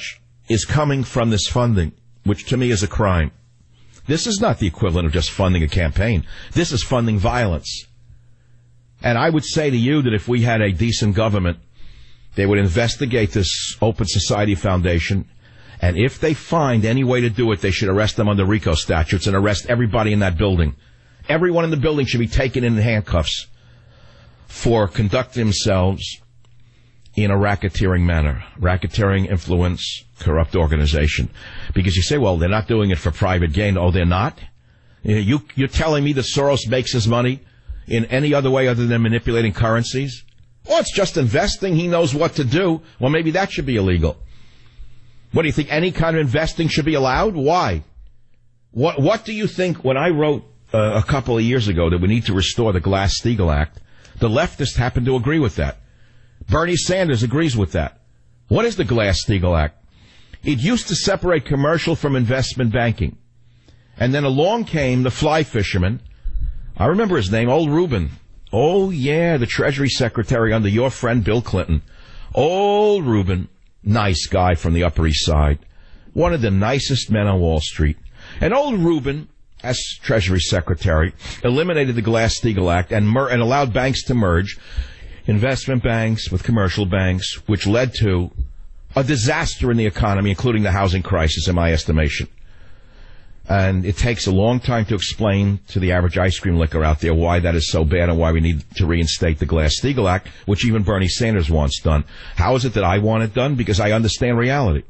Speaker 2: is coming from this funding, which to me is a crime. This is not the equivalent of just funding a campaign. This is funding violence. And I would say to you that if we had a decent government, they would investigate this Open Society Foundation, and if they find any way to do it, they should arrest them under RICO statutes and arrest everybody in that building. Everyone in the building should be taken in handcuffs for conducting themselves in a racketeering manner. Racketeering, influence, corrupt organization. Because you say, well, they're not doing it for private gain. Oh, they're not? You, you're telling me that Soros makes his money in any other way other than manipulating currencies? Well, it's just investing. He knows what to do. Well, maybe that should be illegal. What do you think? Any kind of investing should be allowed? Why? What, what do you think when I wrote uh, a couple of years ago that we need to restore the Glass-Steagall Act, the leftists happen to agree with that. Bernie Sanders agrees with that. What is the Glass-Steagall Act? It used to separate commercial from investment banking. And then along came the fly fisherman. I remember his name, Old Rubin. Oh, yeah, the Treasury Secretary under your friend Bill Clinton. Old Rubin, nice guy from the Upper East Side. One of the nicest men on Wall Street. And Old Rubin, as Treasury Secretary, eliminated the Glass-Steagall Act and, mer- and allowed banks to merge investment banks with commercial banks, which led to a disaster in the economy, including the housing crisis, in my estimation. And it takes a long time to explain to the average ice cream licker out there why that is so bad and why we need to reinstate the Glass-Steagall Act, which even Bernie Sanders wants done. How is it that I want it done? Because I understand reality.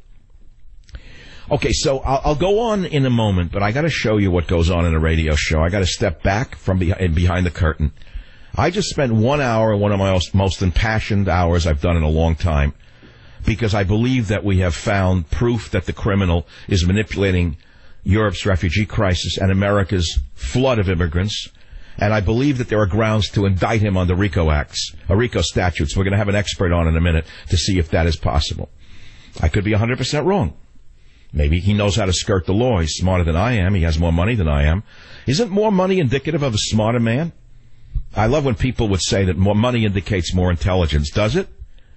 Speaker 2: Okay, so I'll, I'll go on in a moment, but I got to show you what goes on in a radio show. I got to step back from behind, behind the curtain. I just spent one hour, one of my most, most impassioned hours I've done in a long time, because I believe that we have found proof that the criminal is manipulating Europe's refugee crisis and America's flood of immigrants. And I believe that there are grounds to indict him on the RICO acts, or RICO statutes. We're going to have an expert on in a minute to see if that is possible. I could be one hundred percent wrong. Maybe he knows how to skirt the law. He's smarter than I am. He has more money than I am. Isn't more money indicative of a smarter man? I love when people would say that more money indicates more intelligence. Does it?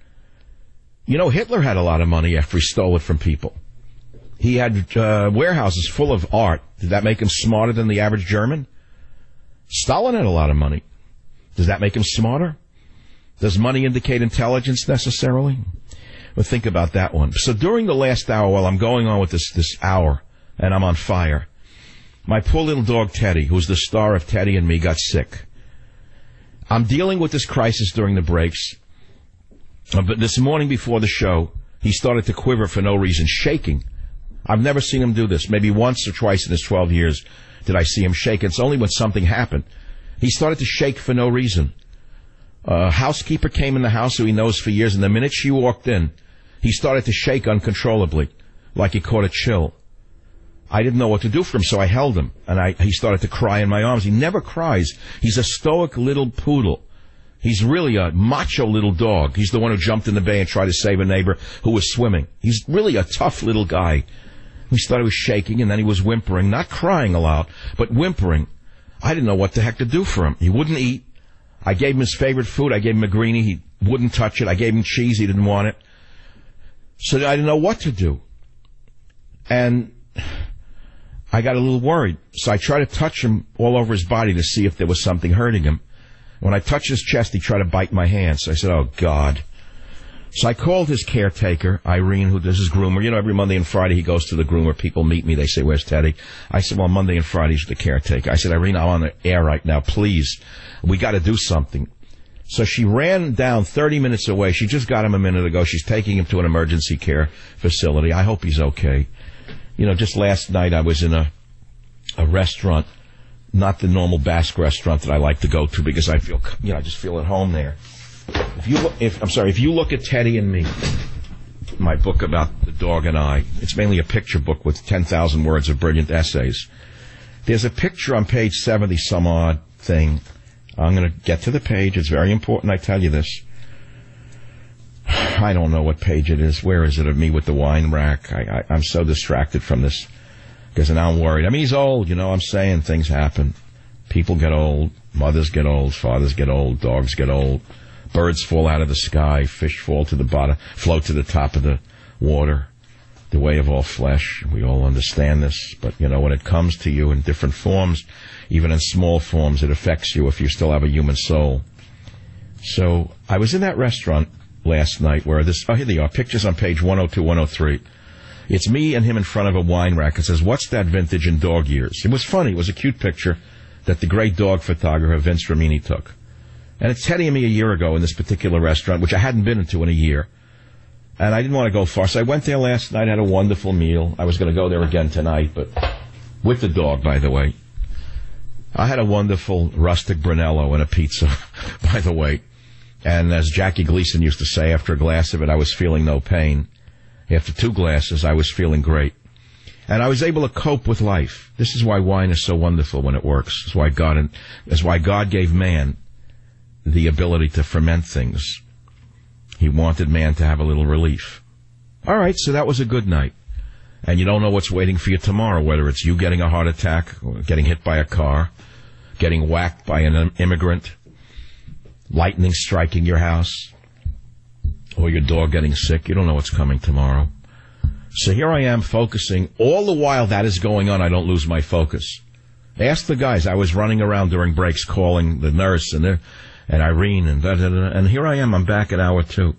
Speaker 2: You know, Hitler had a lot of money after he stole it from people. He had uh, warehouses full of art. Did that make him smarter than the average German? Stalin had a lot of money. Does that make him smarter? Does money indicate intelligence necessarily? Well, think about that one. So during the last hour, while I'm going on with this, this hour, and I'm on fire, my poor little dog Teddy, who's the star of Teddy and Me, got sick. I'm dealing with this crisis during the breaks, uh, but this morning before the show, he started to quiver for no reason, shaking. I've never seen him do this. Maybe once or twice in his twelve years did I see him shake. It's only when something happened. He started to shake for no reason. A housekeeper came in the house who he knows for years, and the minute she walked in, he started to shake uncontrollably, like he caught a chill. I didn't know what to do for him, so I held him, and I, he started to cry in my arms. He never cries. He's a stoic little poodle. He's really a macho little dog. He's the one who jumped in the bay and tried to save a neighbor who was swimming. He's really a tough little guy. He started with shaking, and then he was whimpering, not crying aloud, but whimpering. I didn't know what the heck to do for him. He wouldn't eat. I gave him his favorite food. I gave him a greenie. He wouldn't touch it. I gave him cheese. He didn't want it. So I didn't know what to do. And I got a little worried. So I tried to touch him all over his body to see if there was something hurting him. When I touched his chest, he tried to bite my hand. So I said, oh, God. So I called his caretaker, Irene, who does his groomer. You know, every Monday and Friday he goes to the groomer. People meet me. They say, where's Teddy? I said, well, Monday and Friday he's the caretaker. I said, Irene, I'm on the air right now. Please, we got to do something. So she ran down thirty minutes away. She just got him a minute ago. She's taking him to an emergency care facility. I hope he's okay. You know, just last night I was in a a restaurant, not the normal Basque restaurant that I like to go to because I feel, you know, I just feel at home there. If you look, if I'm sorry, if you look at Teddy and Me, my book about the dog and I, it's mainly a picture book with ten thousand words of brilliant essays. There's a picture on page seventy some odd thing. I'm going to get to the page. It's very important I tell you this. I don't know what page it is. Where is it of me with the wine rack? I, I, I'm so distracted from this because now I'm worried. I mean, he's old, you know. I'm saying things happen. People get old. Mothers get old. Fathers get old. Dogs get old. Birds fall out of the sky. Fish fall to the bottom, float to the top of the water. the way of all flesh. We all understand this, but, you know, when it comes to you in different forms, even in small forms, it affects you if you still have a human soul. So I was in that restaurant last night where this, oh, here they are, pictures on page one oh two, one oh three. It's me and him in front of a wine rack. It says, "What's that vintage in dog years?" It was funny. It was a cute picture that the great dog photographer Vince Ramini took. And it's Teddy and me a year ago in this particular restaurant, which I hadn't been into in a year. And I didn't want to go far, so I went there last night, had a wonderful meal. I was going to go there again tonight, but with the dog, by the way. I had a wonderful rustic Brunello and a pizza, by the way. And as Jackie Gleason used to say, after a glass of it, I was feeling no pain. After two glasses, I was feeling great. And I was able to cope with life. This is why wine is so wonderful when it works. It's why God, it's why God gave man the ability to ferment things. He wanted man to have a little relief. All right, so that was a good night. And you don't know what's waiting for you tomorrow, whether it's you getting a heart attack, or getting hit by a car, getting whacked by an immigrant, lightning striking your house, or your dog getting sick. You don't know what's coming tomorrow. So here I am focusing. All the while that is going on, I don't lose my focus. Ask the guys. I was running around during breaks calling the nurse and the, and Irene and da, da, da, and here I am. I'm back at hour two.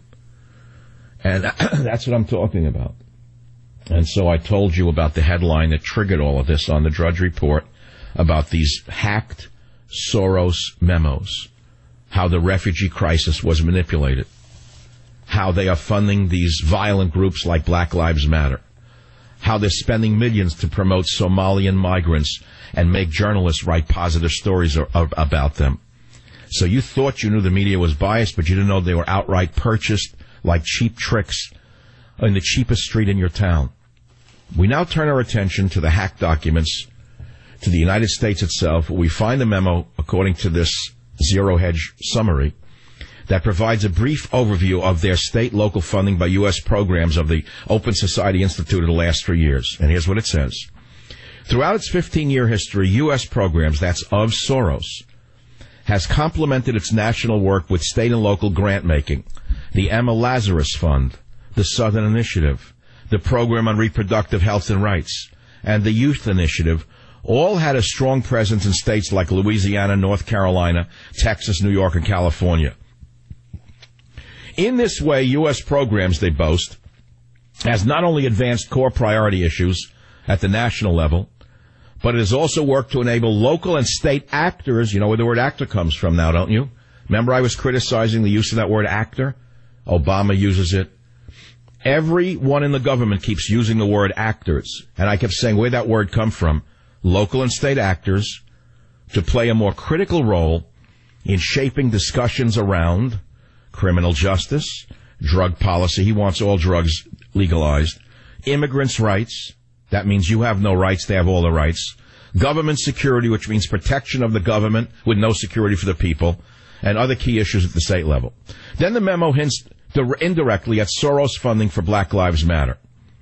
Speaker 2: And that's what I'm talking about. And so I told you about the headline that triggered all of this on the Drudge Report about these hacked Soros memos, how the refugee crisis was manipulated, how they are funding these violent groups like Black Lives Matter, how they're spending millions to promote Somalian migrants and make journalists write positive stories about them. So you thought you knew the media was biased, but you didn't know they were outright purchased like cheap tricks in the cheapest street in your town. We now turn our attention to the hacked documents, to the United States itself. We find a memo, according to this Zero Hedge summary, that provides a brief overview of their state-local funding by U S programs of the Open Society Institute of the last three years. And here's what it says. Throughout its fifteen-year history, U S programs, that's of Soros, has complemented its national work with state and local grant-making, the Emma Lazarus Fund, the Southern Initiative, the Program on Reproductive Health and Rights, and the Youth Initiative, all had a strong presence in states like Louisiana, North Carolina, Texas, New York, and California. In this way, U S programs, they boast, has not only advanced core priority issues at the national level, but it has also worked to enable local and state actors. You know where the word actor comes from now, don't you? Remember I was criticizing the use of that word actor? Obama uses it. Everyone in the government keeps using the word actors. And I kept saying, where'd that word come from? Local and state actors to play a more critical role in shaping discussions around criminal justice, drug policy. He wants all drugs legalized. Immigrants' rights. That means you have no rights, they have all the rights. Government security, which means protection of the government with no security for the people, and other key issues at the state level. Then the memo hints indirectly at Soros funding for Black Lives Matter.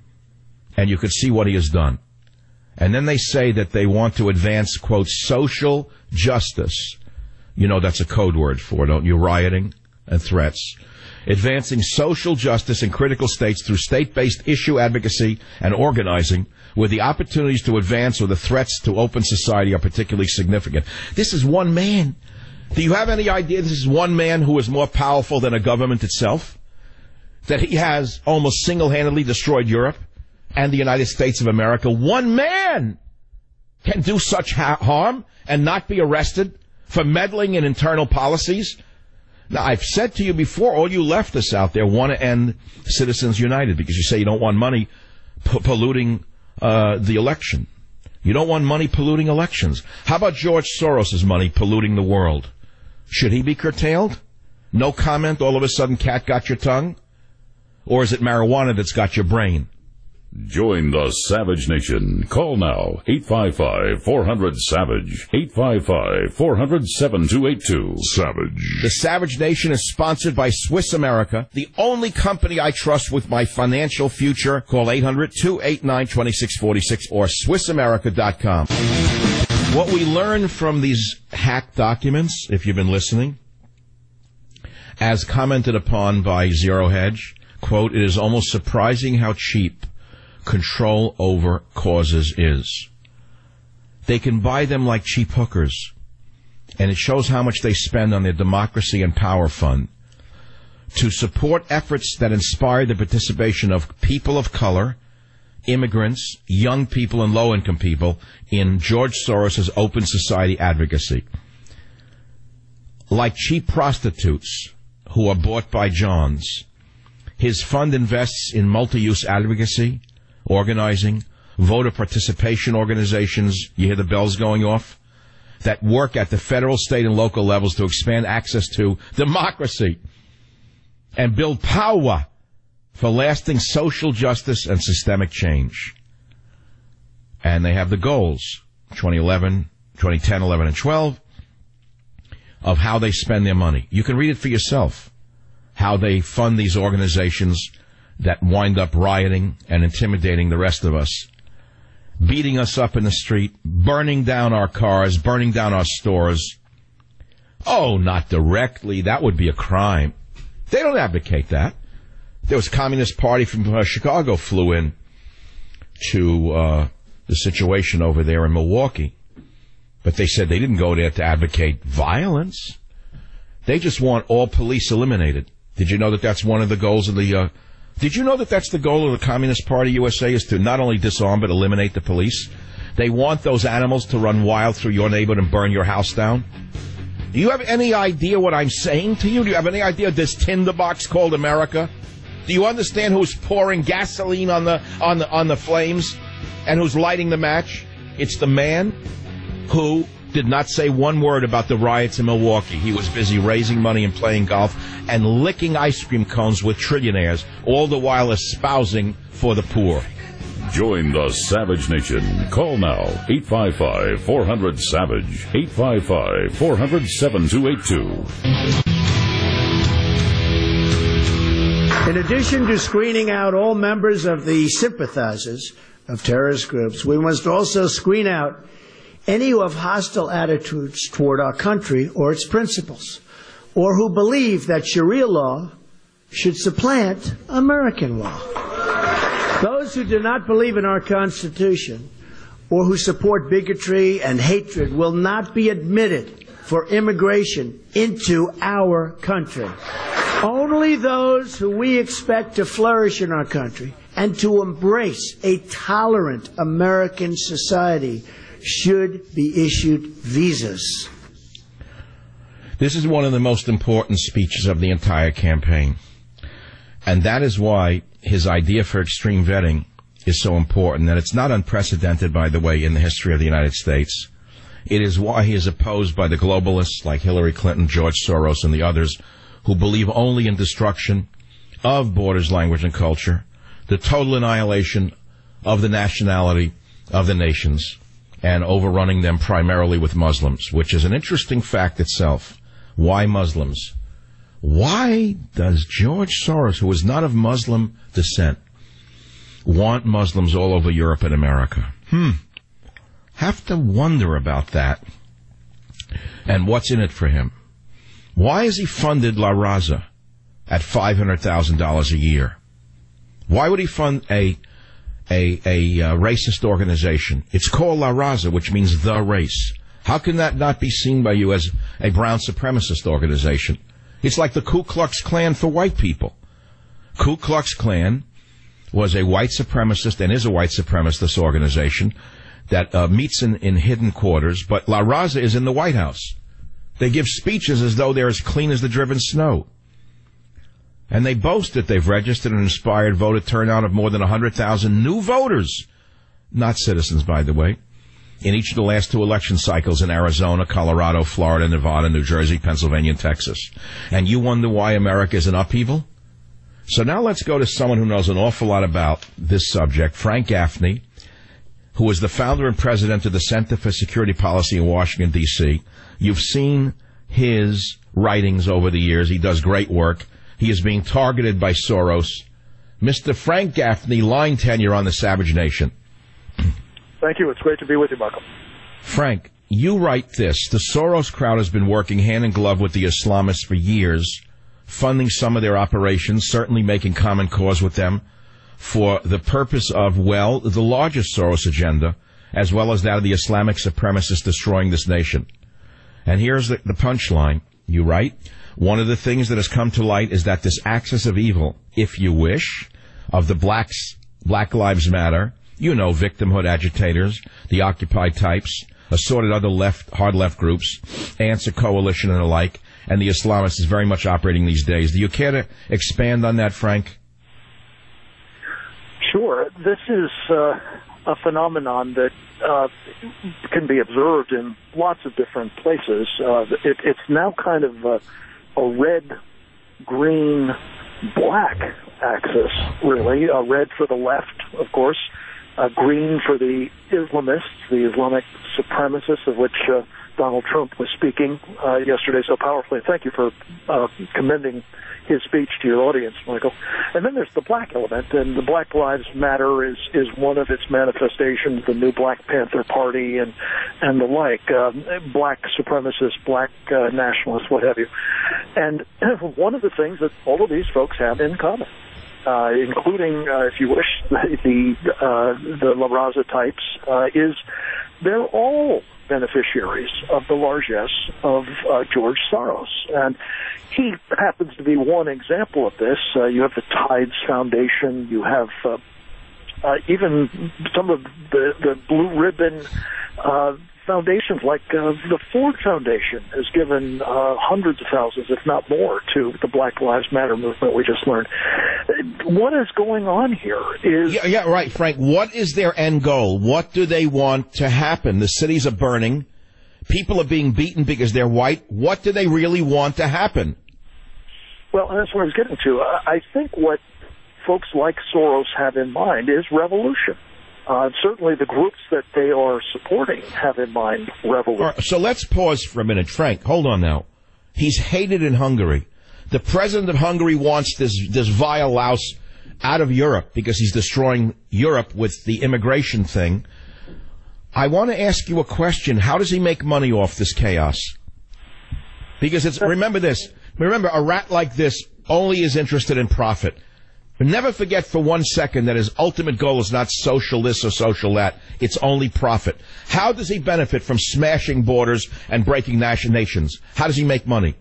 Speaker 2: And you could see what he has done. And then they say that they want to advance, quote, social justice. You know that's a code word for, don't you, rioting and threats. Advancing social justice in critical states through state-based issue advocacy and organizing, where the opportunities to advance or the threats to open society are particularly significant. This is one man. Do you have any idea this is one man who is more powerful than a government itself? That he has almost single-handedly destroyed Europe and the United States of America? One man can do such ha- harm and not be arrested for meddling in internal policies? Now, I've said to you before, all you leftists out there want to end Citizens United because you say you don't want money p- polluting uh, the election. You don't want money polluting elections. How about George Soros' money polluting the world? Should he be curtailed? No comment, all of a sudden, cat got your tongue? Or is it marijuana that's got your brain?
Speaker 1: Join the Savage Nation. Call now, eight five five, four hundred, SAVAGE, eight five five, four hundred, seven two eight two. Savage.
Speaker 2: The Savage Nation is sponsored by Swiss America, the only company I trust with my financial future. Call eight hundred, two eight nine, two six four six or Swiss America dot com. What we learn from these hacked documents, if you've been listening, as commented upon by Zero Hedge, quote, it is almost surprising how cheap control over causes is. They can buy them like cheap hookers, and it shows how much they spend on their Democracy and Power Fund to support efforts that inspire the participation of people of color, immigrants, young people, and low-income people in George Soros' open society advocacy. Like cheap prostitutes who are bought by Johns, his fund invests in multi-use advocacy, organizing, voter participation organizations, you hear the bells going off, that work at the federal, state, and local levels to expand access to democracy and build power for lasting social justice and systemic change. And they have the goals, twenty eleven, twenty ten, eleven, and twelve, of how they spend their money. You can read it for yourself, how they fund these organizations that wind up rioting and intimidating the rest of us, beating us up in the street, burning down our cars, burning down our stores. Oh, not directly. That would be a crime. They don't advocate that. There was a Communist Party from uh, Chicago flew in to uh, the situation over there in Milwaukee. But they said they didn't go there to advocate violence. They just want all police eliminated. Did you know that that's one of the goals of the... Uh, did you know that that's the goal of the Communist Party U S A, is to not only disarm but eliminate the police? They want those animals to run wild through your neighborhood and burn your house down. Do you have any idea what I'm saying to you? Do you have any idea of this tinderbox called America? Do you understand who's pouring gasoline on the on the on the flames and who's lighting the match? It's the man who did not say one word about the riots in Milwaukee. He was busy raising money and playing golf and licking ice cream cones with trillionaires, all the while espousing for the poor.
Speaker 1: Join the Savage Nation. Call now, eight five five, four hundred, SAVAGE, eight five five, four hundred, seven two eight two.
Speaker 4: In addition to screening out all members of the sympathizers of terrorist groups, we must also screen out any who have hostile attitudes toward our country or its principles, or who believe that Sharia law should supplant American law. Those who do not believe in our Constitution or who support bigotry and hatred will not be admitted for immigration into our country. Only those who we expect to flourish in our country and to embrace a tolerant American society should be issued visas.
Speaker 2: This is one of the most important speeches of the entire campaign. And that is why his idea for extreme vetting is so important. And it's not unprecedented, by the way, in the history of the United States. It is why he is opposed by the globalists like Hillary Clinton, George Soros, and the others who believe only in destruction of borders, language, and culture, the total annihilation of the nationality of the nations, and overrunning them primarily with Muslims, which is an interesting fact itself. Why Muslims? Why does George Soros, who is not of Muslim descent, want Muslims all over Europe and America? Hmm. Have to wonder about that. And what's in it for him? Why has he funded La Raza at five hundred thousand dollars a year? Why would he fund a a, a uh, racist organization? It's called La Raza, which means the race. How can that not be seen by you as a brown supremacist organization? It's like the Ku Klux Klan for white people. Ku Klux Klan was a white supremacist and is a white supremacist organization that uh, meets in, in hidden quarters, but La Raza is in the White House. They give speeches as though they're as clean as the driven snow. And they boast that they've registered an inspired voter turnout of more than one hundred thousand new voters, not citizens, by the way, in each of the last two election cycles in Arizona, Colorado, Florida, Nevada, New Jersey, Pennsylvania, and Texas. And you wonder why America is in upheaval? So now let's go to someone who knows an awful lot about this subject, Frank Gaffney, who is the founder and president of the Center for Security Policy in Washington, D C You've seen his writings over the years. He does great work. He is being targeted by Soros. Mister Frank Gaffney, line ten, you're on the Savage Nation.
Speaker 5: Thank you. It's great to be with you, Michael.
Speaker 2: Frank, you write this. The Soros crowd has been working hand in glove with the Islamists for years, funding some of their operations, certainly making common cause with them for the purpose of, well, the largest Soros agenda, as well as that of the Islamic supremacists destroying this nation. And here's the, the punchline. You write, one of the things that has come to light is that this axis of evil, if you wish, of the blacks, Black Lives Matter, you know, victimhood agitators, the Occupy types, assorted other left, hard left groups, Answer Coalition and the like, and the Islamists is very much operating these days. Do you care to expand on that, Frank?
Speaker 5: Sure. This is uh, a phenomenon that uh, can be observed in lots of different places. Uh, it, it's now kind of a, a red, green, black axis, really. Uh, red for the left, of course. Uh, green for the Islamists, the Islamic supremacists, of which uh, Donald Trump was speaking uh, yesterday so powerfully. Thank you for uh, commending his speech to your audience, Michael. And then there's the black element, and the Black Lives Matter is, is one of its manifestations, the new Black Panther Party and, and the like, uh, black supremacists, black uh, nationalists, what have you. And one of the things that all of these folks have in common, Uh, including, uh, if you wish, the uh, the La Raza types, uh, is they're all beneficiaries of the largesse of uh, George Soros. And he happens to be one example of this. Uh, you have the Tides Foundation. You have uh, uh, even some of the, the blue ribbon uh, foundations, like uh, the Ford Foundation has given uh, hundreds of thousands, if not more, to the Black Lives Matter movement we just learned. What is going on here is...
Speaker 2: Yeah, yeah, right, Frank. What is their end goal? What do they want to happen? The cities are burning. People are being beaten because they're white. What do they really want to happen?
Speaker 5: Well, that's what I was getting to. I think what folks like Soros have in mind is revolution. Uh, certainly the groups that they are supporting have in mind revolution.
Speaker 2: Right, so let's pause for a minute. Frank, hold on now. He's hated in Hungary. The president of Hungary wants this, this vile louse out of Europe because he's destroying Europe with the immigration thing. I want to ask you a question. How does he make money off this chaos? Because it's, remember this, remember a rat like this only is interested in profit. Never forget for one second that his ultimate goal is not social this or social that. It's only profit. How does he benefit from smashing borders and breaking nations? How does he make money?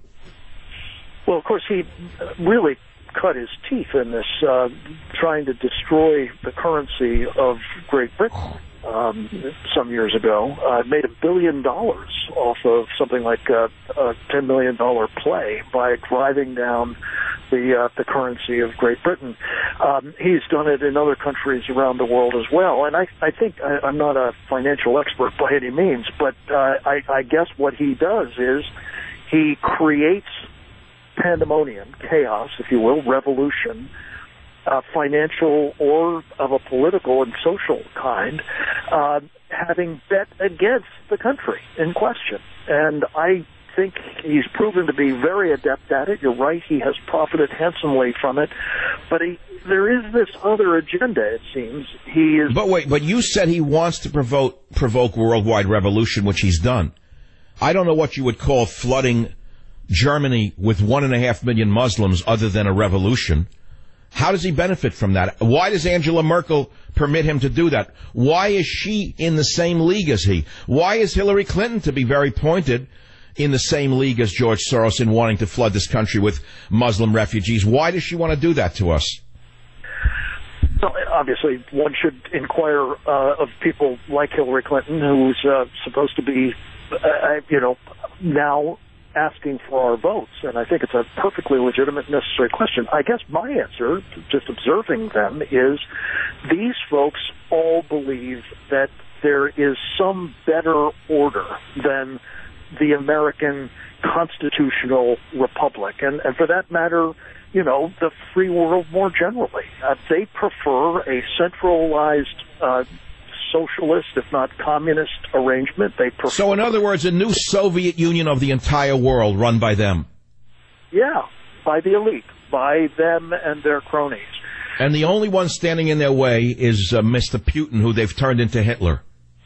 Speaker 5: Well, of course, he really cut his teeth in this, uh, trying to destroy the currency of Great Britain um, some years ago. Uh, made a billion dollars off of something like a, a ten million dollars play by driving down the uh, the currency of Great Britain. Um, he's done it in other countries around the world as well. And I, I think, I, I'm not a financial expert by any means, but uh, I, I guess what he does is he creates pandemonium, chaos, if you will, revolution, uh, financial or of a political and social kind, uh, having bet against the country in question. And I think he's proven to be very adept at it. You're right, he has profited handsomely from it. But he, there is this other agenda, it seems. He is.
Speaker 2: But wait, but you said he wants to provoke, provoke worldwide revolution, which he's done. I don't know what you would call flooding Germany with one and a half million Muslims other than a revolution. How does he benefit from that? Why does Angela Merkel permit him to do that? Why is she in the same league as he? Why is Hillary Clinton, to be very pointed, in the same league as George Soros in wanting to flood this country with Muslim refugees? Why does she want to do that to us?
Speaker 5: Well, obviously, one should inquire uh, of people like Hillary Clinton, who's uh, supposed to be, uh, you know, now asking for our votes, and I think it's a perfectly legitimate, necessary question. I guess my answer, just observing them, is these folks all believe that there is some better order than the American constitutional republic, and, and for that matter, you know, the free world more generally. Uh, they prefer a centralized uh, socialist, if not communist, arrangement. They prefer.
Speaker 2: So, in other words, a new Soviet Union of the entire world run by them.
Speaker 5: Yeah, by the elite, by them and their cronies.
Speaker 2: And the only one standing in their way is uh, Mister Putin, who they've turned into Hitler.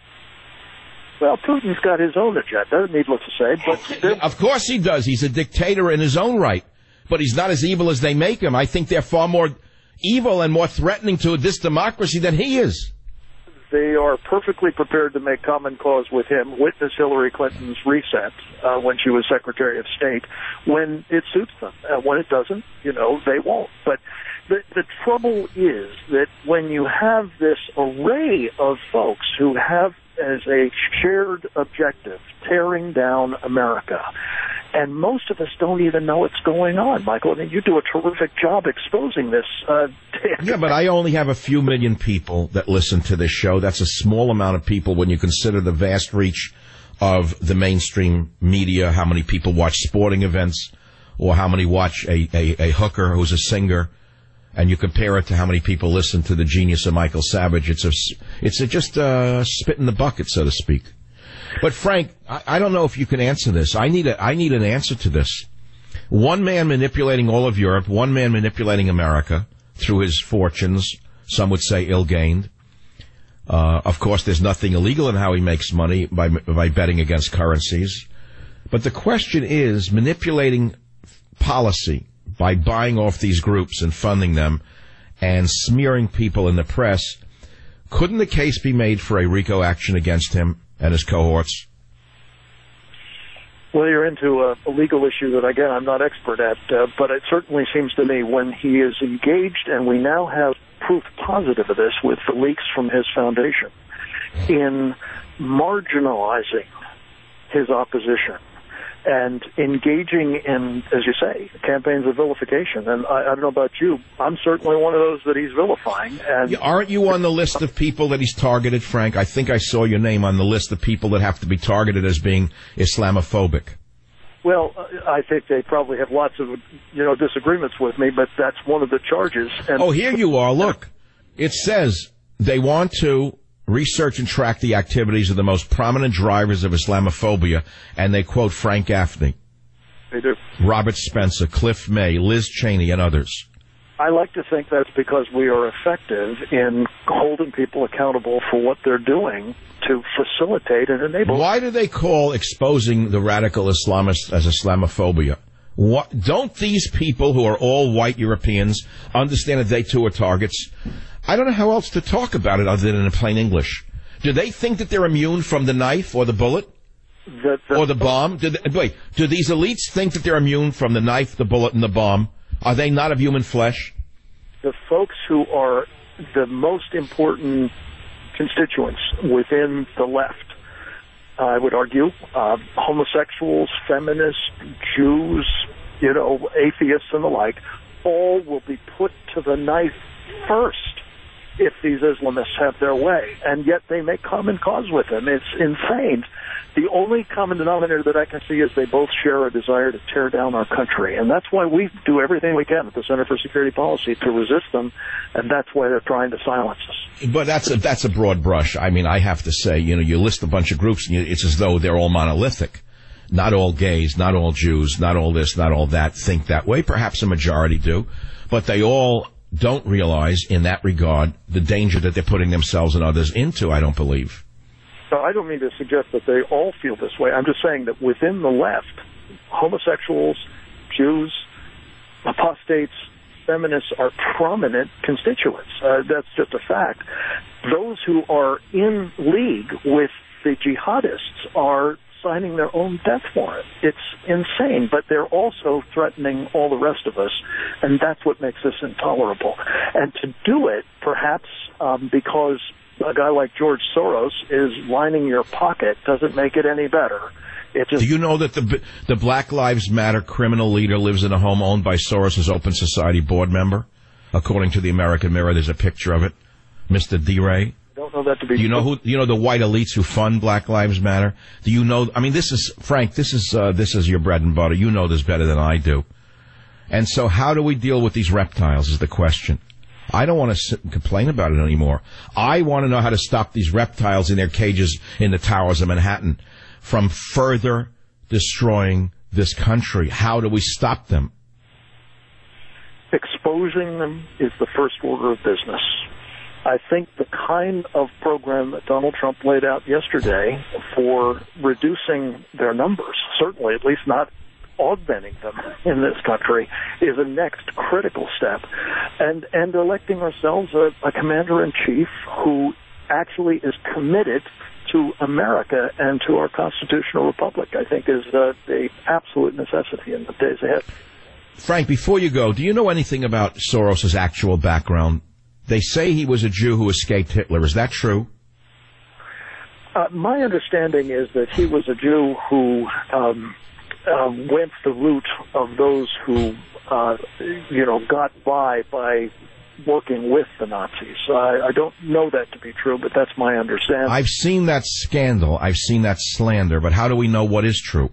Speaker 5: Well, Putin's got his own agenda, needless to say. But still...
Speaker 2: Of course he does. He's a dictator in his own right. But he's not as evil as they make him. I think they're far more evil and more threatening to this democracy than he is.
Speaker 5: They are perfectly prepared to make common cause with him, witness Hillary Clinton's reset uh, when she was Secretary of State, when it suits them. Uh, when it doesn't, you know, they won't. But the, the trouble is that when you have this array of folks who have as a shared objective tearing down America, and most of us don't even know what's going on, Michael. I mean, you do a terrific job exposing this. Uh,
Speaker 2: yeah, but I only have a few million people that listen to this show. That's a small amount of people when you consider the vast reach of the mainstream media, how many people watch sporting events, or how many watch a, a, a hooker who's a singer, and you compare it to how many people listen to the genius of Michael Savage. It's a, it's a just a spit in the bucket, so to speak. But Frank, I, I don't know if you can answer this. I need a, I need an answer to this. One man manipulating all of Europe, one man manipulating America through his fortunes, some would say ill-gained. Uh, of course, there's nothing illegal in how he makes money by by betting against currencies. But the question is, manipulating policy by buying off these groups and funding them and smearing people in the press, couldn't the case be made for a RICO action against him and his cohorts?
Speaker 5: Well, you're into a, a legal issue that, again, I'm not expert at, uh, but it certainly seems to me when he is engaged, and we now have proof positive of this with the leaks from his foundation, in marginalizing his opposition and engaging in, as you say, campaigns of vilification. And I, I don't know about you, I'm certainly one of those that he's vilifying. And
Speaker 2: yeah, aren't you on the list of people that he's targeted, Frank? I think I saw your name on the list of people that have to be targeted as being Islamophobic.
Speaker 5: Well, I think they probably have lots of, you know, disagreements with me, but that's one of the charges. And
Speaker 2: oh, here you are. Look, it says they want to research and track the activities of the most prominent drivers of Islamophobia, and they quote Frank Gaffney.
Speaker 5: They do.
Speaker 2: Robert Spencer, Cliff May, Liz Cheney, and others.
Speaker 5: I like to think that's because we are effective in holding people accountable for what they're doing to facilitate and enable.
Speaker 2: Why do they call exposing the radical Islamists as Islamophobia? What, don't these people who are all white Europeans understand that they too are targets? I don't know how else to talk about it other than in plain English. Do they think that they're immune from the knife or the bullet
Speaker 5: the, the,
Speaker 2: or the bomb? Do they, wait, do these elites think that they're immune from the knife, the bullet, and the bomb? Are they not of human flesh?
Speaker 5: The folks who are the most important constituents within the left, I would argue, uh, homosexuals, feminists, Jews, you know, atheists and the like, all will be put to the knife first if these Islamists have their way, and yet they make common cause with them. It's insane. The only common denominator that I can see is they both share a desire to tear down our country, and that's why we do everything we can at the Center for Security Policy to resist them, and that's why they're trying to silence us.
Speaker 2: But that's a, that's a broad brush. I mean, I have to say, you know, you list a bunch of groups, and it's as though they're all monolithic. Not all gays, not all Jews, not all this, not all that think that way. Perhaps a majority do, but they all don't realize in that regard the danger that they're putting themselves and others into, I don't believe.
Speaker 5: So I don't mean to suggest that they all feel this way. I'm just saying that within the left, homosexuals, Jews, apostates, feminists are prominent constituents. Uh, that's just a fact. Those who are in league with the jihadists are signing their own death warrant. It's insane, but they're also threatening all the rest of us, and that's what makes this intolerable. And to do it, perhaps um, because a guy like George Soros is lining your pocket doesn't make it any better. It just,
Speaker 2: do you know that the the Black Lives Matter criminal leader lives in a home owned by Soros' Open Society board member? According to the American Mirror, there's a picture of it. Mister D-Ray.
Speaker 5: Don't know that to be.
Speaker 2: Do you know who? You know the white elites who fund Black Lives Matter? Do you know? I mean, this is Frank. This is uh, this is your bread and butter. You know this better than I do. And so, how do we deal with these reptiles? Is the question. I don't want to sit and complain about it anymore. I want to know how to stop these reptiles in their cages in the towers of Manhattan from further destroying this country. How do we stop them?
Speaker 5: Exposing them is the first order of business. I think the kind of program that Donald Trump laid out yesterday for reducing their numbers, certainly at least not augmenting them in this country is a next critical step. And, and electing ourselves a, a commander-in-chief who actually is committed to America and to our constitutional republic, I think, is uh, a absolute necessity in the days ahead.
Speaker 2: Frank, before you go, do you know anything about Soros' actual background? They say he was a Jew who escaped Hitler. Is that true?
Speaker 5: Uh, my understanding is that he was a Jew who um, uh, went the route of those who, uh, you know, got by by working with the Nazis. I, I don't know that to be true, but that's my understanding.
Speaker 2: I've seen that scandal. I've seen that slander, but how do we know what is true?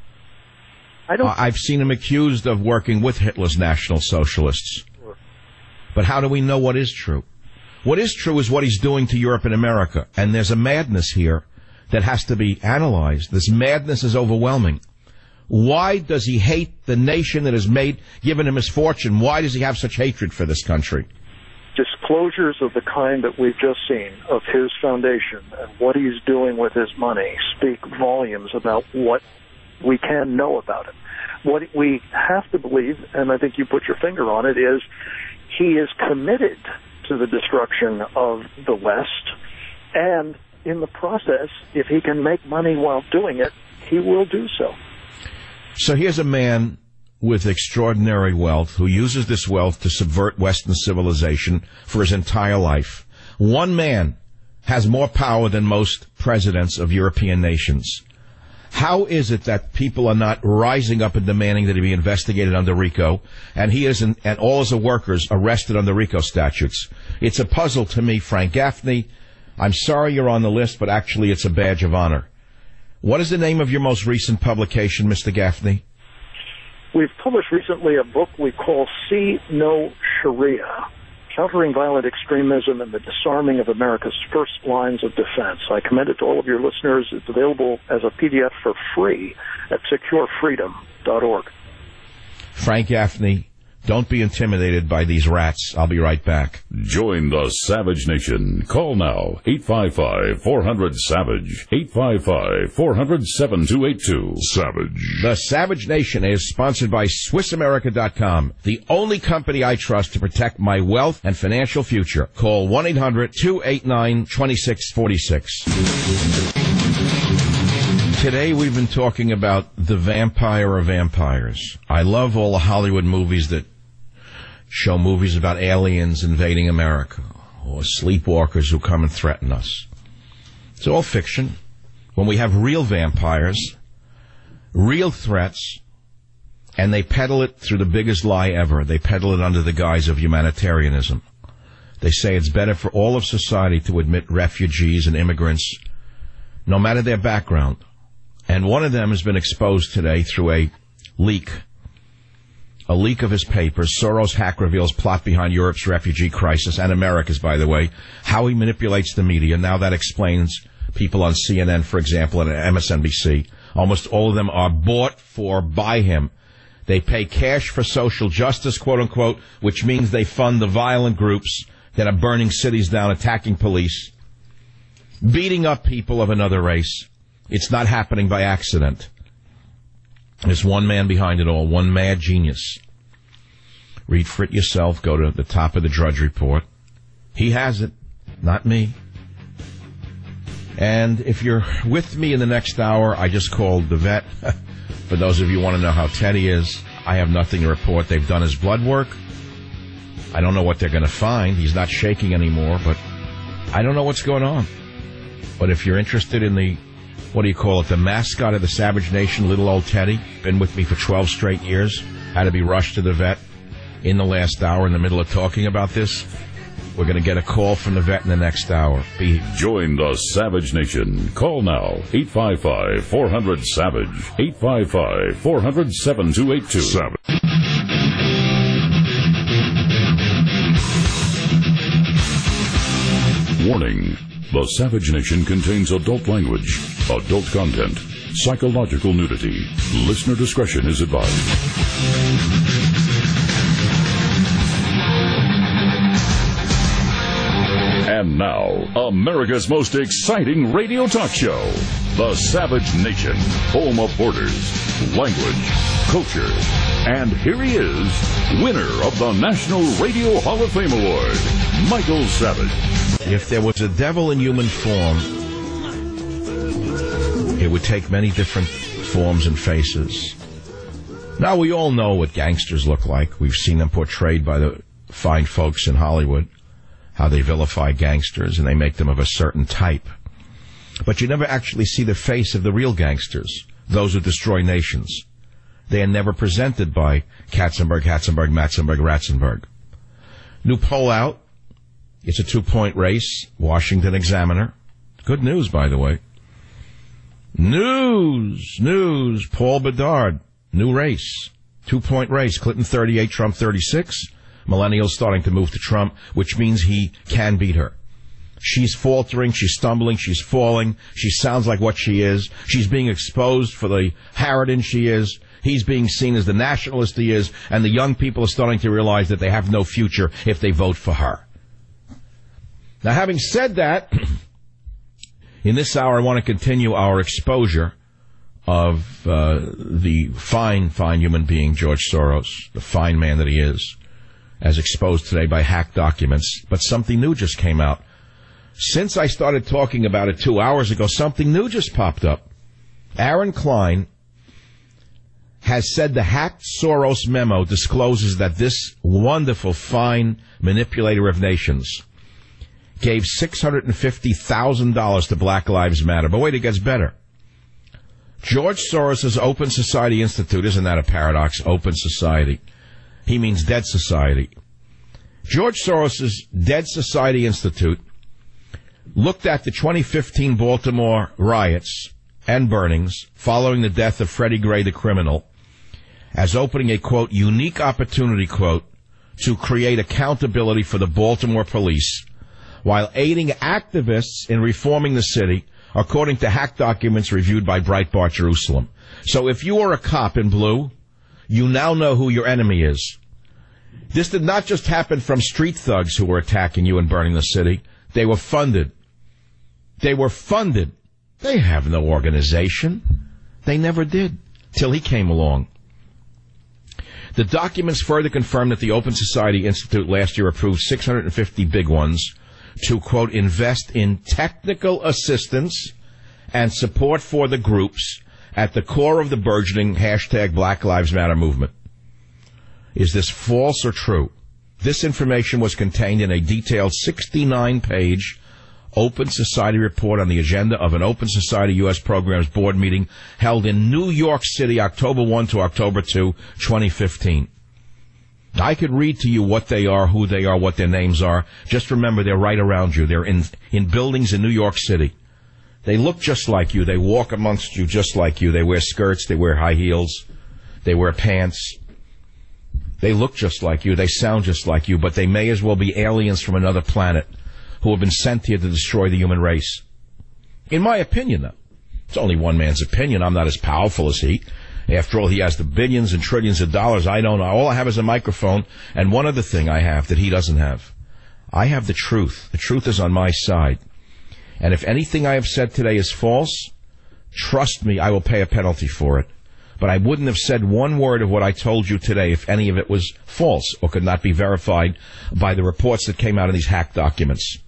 Speaker 5: I don't.
Speaker 2: Uh, I've seen him accused of working with Hitler's National Socialists.
Speaker 5: Sure.
Speaker 2: But how do we know what is true? What is true is what he's doing to Europe and America. And there's a madness here that has to be analyzed. This madness is overwhelming. Why does he hate the nation that has made, given him his fortune? Why does he have such hatred for this country?
Speaker 5: Disclosures of the kind that we've just seen of his foundation and what he's doing with his money speak volumes about what we can know about it. What we have to believe, and I think you put your finger on it, is he is committed to the destruction of the West, and in the process, if he can make money while doing it, he will do so.
Speaker 2: So here's a man with extraordinary wealth who uses this wealth to subvert Western civilization for his entire life. One man has more power than most presidents of European nations. How is it that people are not rising up and demanding that he be investigated under RICO, and he is, and all his workers arrested under RICO statutes? It's a puzzle to me, Frank Gaffney. I'm sorry you're on the list, but actually it's a badge of honor. What is the name of your most recent publication, Mister Gaffney?
Speaker 5: We've published recently a book we call See No Sharia, Countering Violent Extremism and the Disarming of America's First Lines of Defense. I commend it to all of your listeners. It's available as a P D F for free at secure freedom dot org.
Speaker 2: Frank Gaffney, don't be intimidated by these rats. I'll be right back.
Speaker 1: Join the Savage Nation. Call now, eight five five, four hundred, SAVAGE, eight five five, four hundred, seven two eight two. Savage.
Speaker 2: The Savage Nation is sponsored by Swiss America dot com, the only company I trust to protect my wealth and financial future. Call one eight hundred, two eight nine, two six four six. Today we've been talking about the vampire of vampires. I love all the Hollywood movies that show movies about aliens invading America or sleepwalkers who come and threaten us. It's all fiction. When we have real vampires, real threats, and they peddle it through the biggest lie ever. They peddle it under the guise of humanitarianism. They say it's better for all of society to admit refugees and immigrants, no matter their background. And one of them has been exposed today through a leak. A leak of his papers. Soros hack reveals plot behind Europe's refugee crisis, and America's, by the way. How he manipulates the media. Now that explains people on C N N, for example, and M S N B C. Almost all of them are bought for by him. They pay cash for social justice, quote unquote, which means they fund the violent groups that are burning cities down, attacking police, beating up people of another race. It's not happening by accident. There's one man behind it all, one mad genius. Read for it yourself. Go to the top of the Drudge Report. He has it, not me. And if you're with me in the next hour, I just called the vet. For those of you who want to know how Teddy is, I have nothing to report. They've done his blood work. I don't know what they're going to find. He's not shaking anymore, but I don't know what's going on. But if you're interested in the, what do you call it, the mascot of the Savage Nation, little old Teddy, been with me for twelve straight years, had to be rushed to the vet in the last hour in the middle of talking about this. We're going to get a call from the vet in the next hour. Be
Speaker 1: Join the Savage Nation. Call now, eight five five, four hundred, SAVAGE, eight five five, four hundred, seven two eight two. Savage. Warning. The Savage Nation contains adult language, adult content, psychological nudity. Listener discretion is advised. And now, America's most exciting radio talk show, The Savage Nation, home of borders, language, culture. And here he is, winner of the National Radio Hall of Fame Award, Michael Savage.
Speaker 2: If there was a devil in human form, it would take many different forms and faces. Now, we all know what gangsters look like. We've seen them portrayed by the fine folks in Hollywood, how they vilify gangsters and they make them of a certain type. But you never actually see the face of the real gangsters, those who destroy nations. They are never presented by Katzenberg, Hatzenberg, Matzenberg, Ratzenberg. New poll out. It's a two-point race. Washington Examiner. Good news, by the way. News, news. Paul Bedard. New race. Two-point race. Clinton thirty-eight, Trump thirty-six. Millennials starting to move to Trump, which means he can beat her. She's faltering, she's stumbling, she's falling. She sounds like what she is. She's being exposed for the harridan she is. He's being seen as the nationalist he is. And the young people are starting to realize that they have no future if they vote for her. Now, having said that, in this hour I want to continue our exposure of uh, the fine, fine human being, George Soros, the fine man that he is, as exposed today by hacked documents. But something new just came out. Since I started talking about it two hours ago, something new just popped up. Aaron Klein has said the hacked Soros memo discloses that this wonderful, fine manipulator of nations gave six hundred fifty thousand dollars to Black Lives Matter. But wait, it gets better. George Soros' Open Society Institute, isn't that a paradox? Open Society. He means Dead Society. George Soros' Dead Society Institute looked at the twenty fifteen Baltimore riots and burnings following the death of Freddie Gray, the criminal, as opening a, quote, unique opportunity, quote, to create accountability for the Baltimore police while aiding activists in reforming the city, according to hacked documents reviewed by Breitbart Jerusalem. So if you are a cop in blue, you now know who your enemy is. This did not just happen from street thugs who were attacking you and burning the city. They were funded. They were funded. They have no organization. They never did, till he came along. The documents further confirm that the Open Society Institute last year approved six hundred fifty big ones to, quote, invest in technical assistance and support for the groups at the core of the burgeoning hashtag Black Lives Matter movement. Is this false or true? This information was contained in a detailed sixty-nine page Open Society report on the agenda of an Open Society U S Programs Board meeting held in New York City, October first to October second, twenty fifteen. I could read to you what they are, who they are, what their names are. Just remember, they're right around you. They're in, in buildings in New York City. They look just like you. They walk amongst you just like you. They wear skirts. They wear high heels. They wear pants. They look just like you. They sound just like you. But they may as well be aliens from another planet who have been sent here to destroy the human race. In my opinion, though. It's only one man's opinion. I'm not as powerful as he. After all, he has the billions and trillions of dollars. I don't know. All I have is a microphone. And one other thing I have that he doesn't have. I have the truth. The truth is on my side. And if anything I have said today is false, trust me, I will pay a penalty for it. But I wouldn't have said one word of what I told you today if any of it was false or could not be verified by the reports that came out in these hacked documents.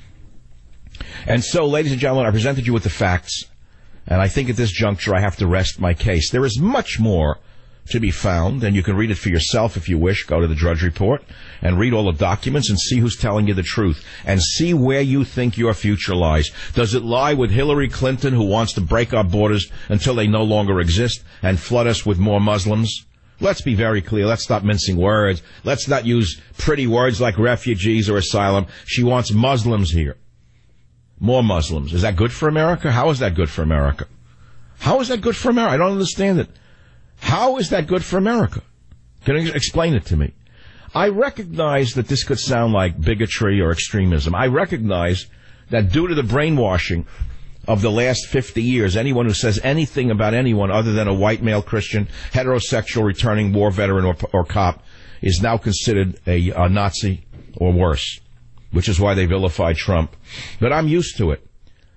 Speaker 2: And so, ladies and gentlemen, I presented you with the facts. And I think at this juncture I have to rest my case. There is much more to be found, and you can read it for yourself if you wish. Go to the Drudge Report and read all the documents and see who's telling you the truth and see where you think your future lies. Does it lie with Hillary Clinton, who wants to break our borders until they no longer exist and flood us with more Muslims? Let's be very clear. Let's stop mincing words. Let's not use pretty words like refugees or asylum. She wants Muslims here. More Muslims. Is that good for America? How is that good for America? How is that good for America? I don't understand it. How is that good for America? Can you explain it to me? I recognize that this could sound like bigotry or extremism. I recognize that due to the brainwashing of the last fifty years, anyone who says anything about anyone other than a white male Christian, heterosexual, returning war veteran or, or cop is now considered a, a Nazi or worse, which is why they vilify Trump. But I'm used to it.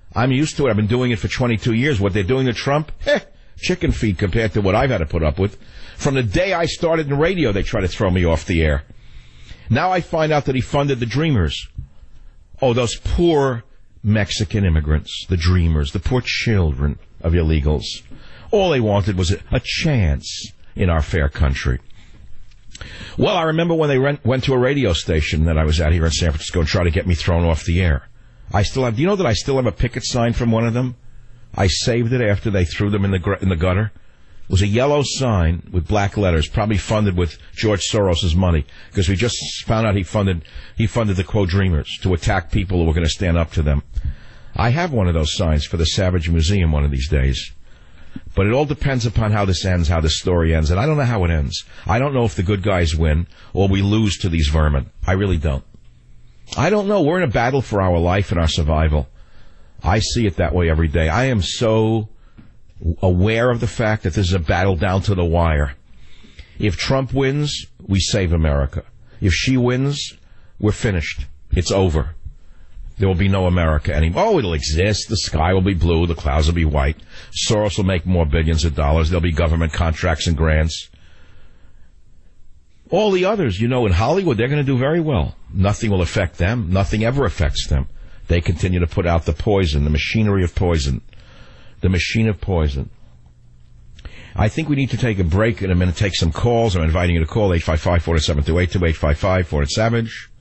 Speaker 2: I'm used to it. I've been doing it for twenty-two years. What they're doing to Trump, eh, chicken feed compared to what I've had to put up with. From the day I started in radio, they try to throw me off the air. Now I find out that he funded the Dreamers. Oh, those poor Mexican immigrants, the Dreamers, the poor children of illegals. All they wanted was a, a chance in our fair country. Well, I remember when they rent, went to a radio station that I was at here in San Francisco and tried to get me thrown off the air. I still have, do you know that I still have a picket sign from one of them? I saved it after they threw them in the in the gutter. It was a yellow sign with black letters, probably funded with George Soros's money, because we just found out he funded he funded the quote Dreamers to attack people who were going to stand up to them. I have one of those signs for the Savage Museum one of these days. But it all depends upon how this ends, how this story ends, and I don't know how it ends. I don't know if the good guys win or we lose to these vermin. I really don't. I don't know. We're in a battle for our life and our survival. I see it that way every day. I am so aware of the fact that this is a battle down to the wire. If Trump wins, we save America. If she wins, we're finished. It's over. There will be no America anymore. Oh, it'll exist. The sky will be blue. The clouds will be white. Soros will make more billions of dollars. There'll be government contracts and grants. All the others, you know, in Hollywood, they're going to do very well. Nothing will affect them. Nothing ever affects them. They continue to put out the poison, the machinery of poison, the machine of poison. I think we need to take a break in a minute, take some calls. I'm inviting you to call eight five five, four seven two, eight two eight five five, Fort Savage.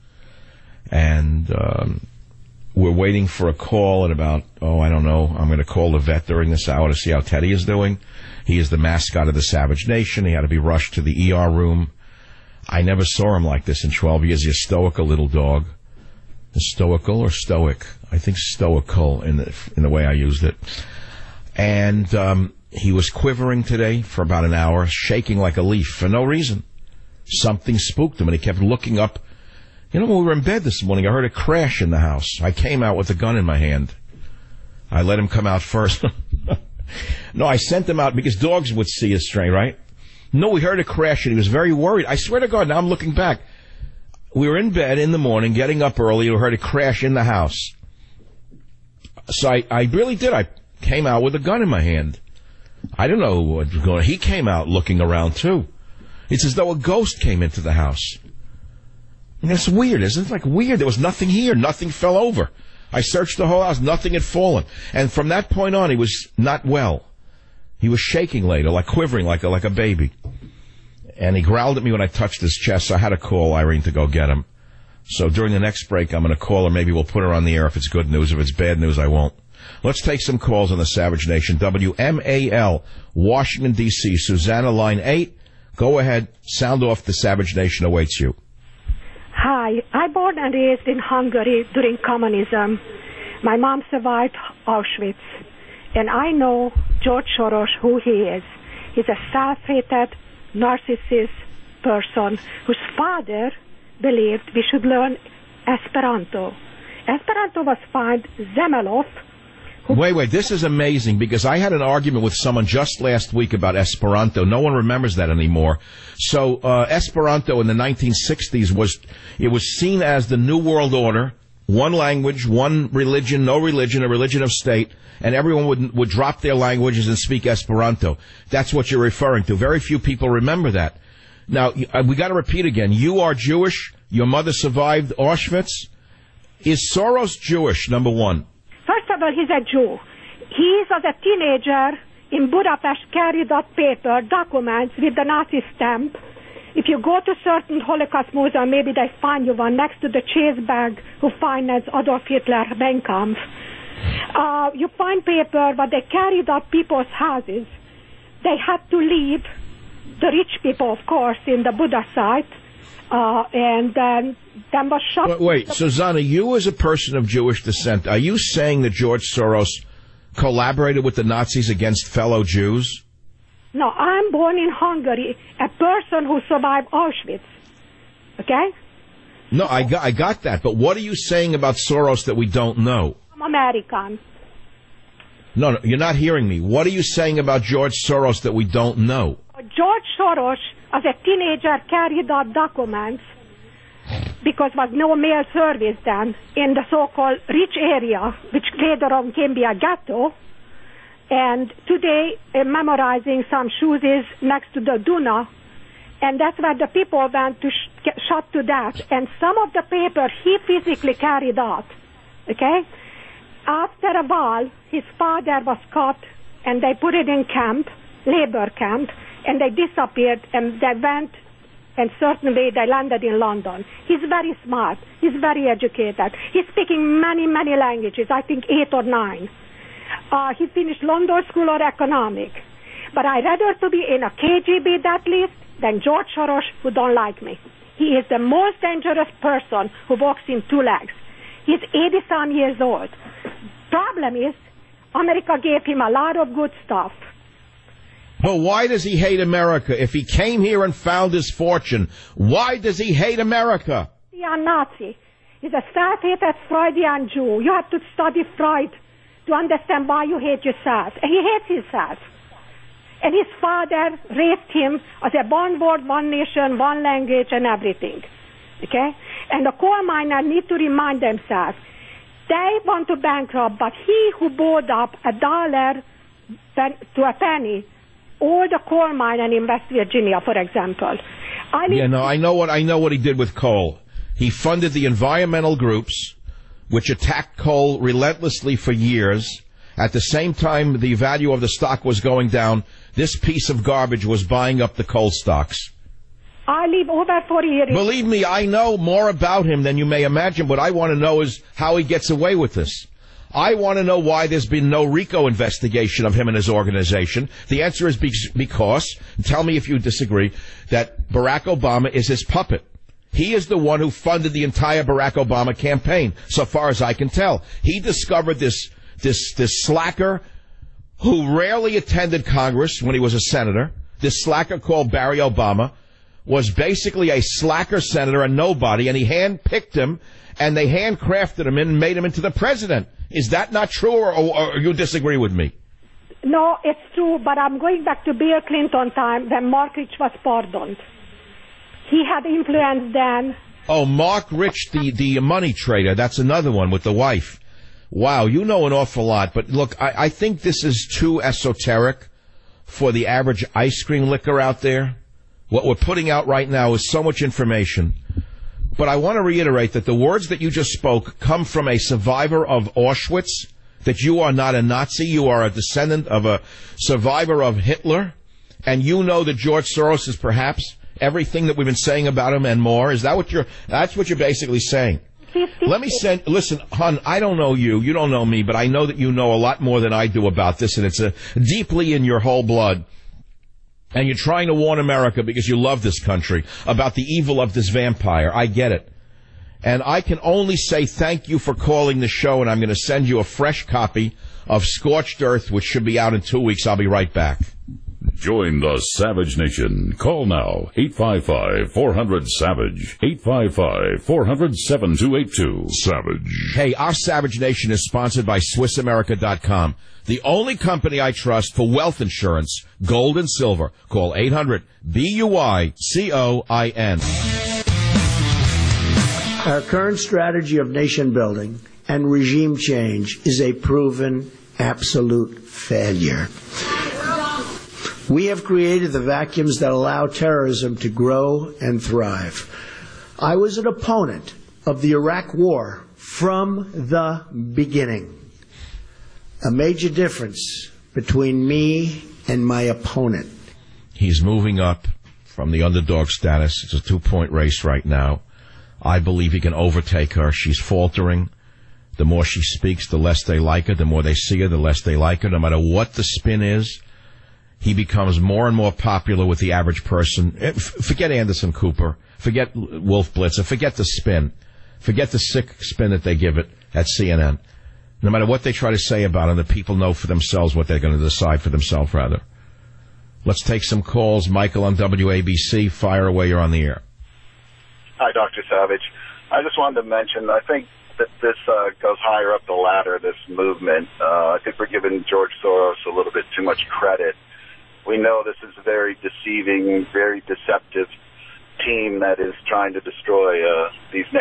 Speaker 2: And um, we're waiting for a call at about, oh, I don't know, I'm going to call the vet during this hour to see how Teddy is doing. He is the mascot of the Savage Nation. He had to be rushed to the E R room. I never saw him like this in twelve years. He's a stoical little dog. Stoical or stoic? I think stoical in the, in the way I used it. And um, he was quivering today for about an hour, shaking like a leaf for no reason. Something spooked him, and he kept looking up. You know, when we were in bed this morning, I heard a crash in the house. I came out with a gun in my hand. I let him come out first. No, I sent him out because dogs would see a stray, right? No, we heard a crash, and he was very worried. I swear to God, now I'm looking back. We were in bed in the morning, getting up early, we heard a crash in the house. So I, I really did. I came out with a gun in my hand. I don't know what was going on. He came out looking around, too. It's as though a ghost came into the house. And that's weird, isn't it? Like weird. There was nothing here. Nothing fell over. I searched the whole house. Nothing had fallen. And from that point on, he was not well. He was shaking later, like quivering, like a, like a baby. And he growled at me when I touched his chest, so I had to call Irene to go get him. So during the next break, I'm going to call her. Maybe we'll put her on the air if it's good news. If it's bad news, I won't. Let's take some calls on the Savage Nation. W M A L, Washington, D C Susanna, line eight. Go ahead. Sound off. The Savage Nation awaits you.
Speaker 6: Hi. I born and raised in Hungary during communism. My mom survived Auschwitz. And I know George Soros, who he is. He's a self-hated, narcissist person whose father believed we should learn Esperanto. Esperanto was found Zemelov.
Speaker 2: Wait, wait, this is amazing because I had an argument with someone just last week about Esperanto. No one remembers that anymore. So uh, Esperanto in the nineteen sixties was, it was seen as the New World Order, one language, one religion, no religion, a religion of state, and everyone would would drop their languages and speak Esperanto. That's what you're referring to. Very few people remember that. Now, we got to repeat again. You are Jewish. Your mother survived Auschwitz. Is Soros Jewish, number one?
Speaker 6: First of all, he's a Jew. He, as a teenager in Budapest, carried up paper, documents with the Nazi stamp. If you go to certain Holocaust museum, maybe they find you one next to the chase bag who financed Adolf Hitler, Mein Kampf. Uh, you find paper, but they carried up people's houses. They had to leave, the rich people, of course, in the Buddha site, uh, and then then was shot.
Speaker 2: Wait, wait, Susanna, you as a person of Jewish descent, are you saying that George Soros collaborated with the Nazis against fellow Jews?
Speaker 6: No, I'm born in Hungary, a person who survived Auschwitz. Okay?
Speaker 2: No, I got, I got that, but what are you saying about Soros that we don't know?
Speaker 6: I'm American.
Speaker 2: No, no, you're not hearing me. What are you saying about George Soros that we don't know?
Speaker 6: George Soros, as a teenager, carried out documents because there was no mail service then in the so-called rich area, which later on came to be a ghetto. And today, uh, memorizing some shoes is next to the Duna, and that's where the people went to sh- get shot to death. And some of the paper he physically carried out, okay? After a while, his father was caught, and they put it in camp, labor camp, and they disappeared, and they went, and certainly they landed in London. He's very smart. He's very educated. He's speaking many, many languages, I think eight or nine. Uh, he finished London School of Economics. But I'd rather to be in a K G B that list than George Soros, who don't like me. He is the most dangerous person who walks in two legs. He's eighty-some years old. Problem is, America gave him a lot of good stuff.
Speaker 2: But why does he hate America? If he came here and found his fortune, why does he hate America?
Speaker 6: He's a Nazi. He's a self-hated Freudian Jew. You have to study Freud to understand why you hate yourself. And he hates himself. And his father raised him as a one world, one nation, one language, and everything. Okay? And the coal miners need to remind themselves, they want to bankrupt, but he who bought up a dollar to a penny, or the coal mine in West Virginia, for example. I
Speaker 2: yeah, no, I know what I know what he did with coal. He funded the environmental groups, which attacked coal relentlessly for years. At the same time the value of the stock was going down, this piece of garbage was buying up the coal stocks.
Speaker 6: I live over forty years.
Speaker 2: Believe me, I know more about him than you may imagine. What I want to know is how he gets away with this. I want to know why there's been no RICO investigation of him and his organization. The answer is because, tell me if you disagree, that Barack Obama is his puppet. He is the one who funded the entire Barack Obama campaign, so far as I can tell. He discovered this this this slacker who rarely attended Congress when he was a senator. This slacker called Barry Obama was basically a slacker senator, a nobody, and he handpicked him, and they handcrafted him and made him into the president. Is that not true, or, or, or you disagree with me?
Speaker 6: No, it's true, but I'm going back to Bill Clinton time when Mark Rich was pardoned. He had influence then.
Speaker 2: Oh, Mark Rich, the, the money trader. That's another one with the wife. Wow, you know an awful lot. But look, I, I think this is too esoteric for the average ice cream licker out there. What we're putting out right now is so much information. But I want to reiterate that the words that you just spoke come from a survivor of Auschwitz, that you are not a Nazi, you are a descendant of a survivor of Hitler, and you know that George Soros is perhaps everything that we've been saying about him and more. Is that what you're, that's what you're basically saying? Let me send, listen, hon, I don't know you, you don't know me, but I know that you know a lot more than I do about this, and it's a, deeply in your whole blood. And you're trying to warn America because you love this country about the evil of this vampire. I get it. And I can only say thank you for calling the show, and I'm going to send you a fresh copy of Scorched Earth, which should be out in two weeks. I'll be right back.
Speaker 1: Join the Savage Nation. Call now, eight five five, four hundred, SAVAGE, eight five five, four hundred, seven two eight two. Savage.
Speaker 2: Hey, our Savage Nation is sponsored by Swiss America dot com, the only company I trust for wealth insurance, gold and silver. Call eight hundred, B U I C O I N.
Speaker 4: Our current strategy of nation building and regime change is a proven absolute failure. We have created the vacuums that allow terrorism to grow and thrive. I was an opponent of the Iraq War from the beginning. A major difference between me and my opponent.
Speaker 2: He's moving up from the underdog status. It's a two-point race right now. I believe he can overtake her. She's faltering. The more she speaks, the less they like her. The more they see her, the less they like her. No matter what the spin is, he becomes more and more popular with the average person. Forget Anderson Cooper. Forget Wolf Blitzer. Forget the spin. Forget the sick spin that they give it at C N N. No matter what they try to say about him, the people know for themselves what they're going to decide for themselves, rather. Let's take some calls. Michael on W A B C. Fire away. You're on the air.
Speaker 7: Hi, Doctor Savage. I just wanted to mention, I think that this uh, goes higher up the ladder, this movement. Uh, I think we're giving George Soros a little bit too much credit. We know this is a very deceiving, very deceptive team that is trying to destroy uh, these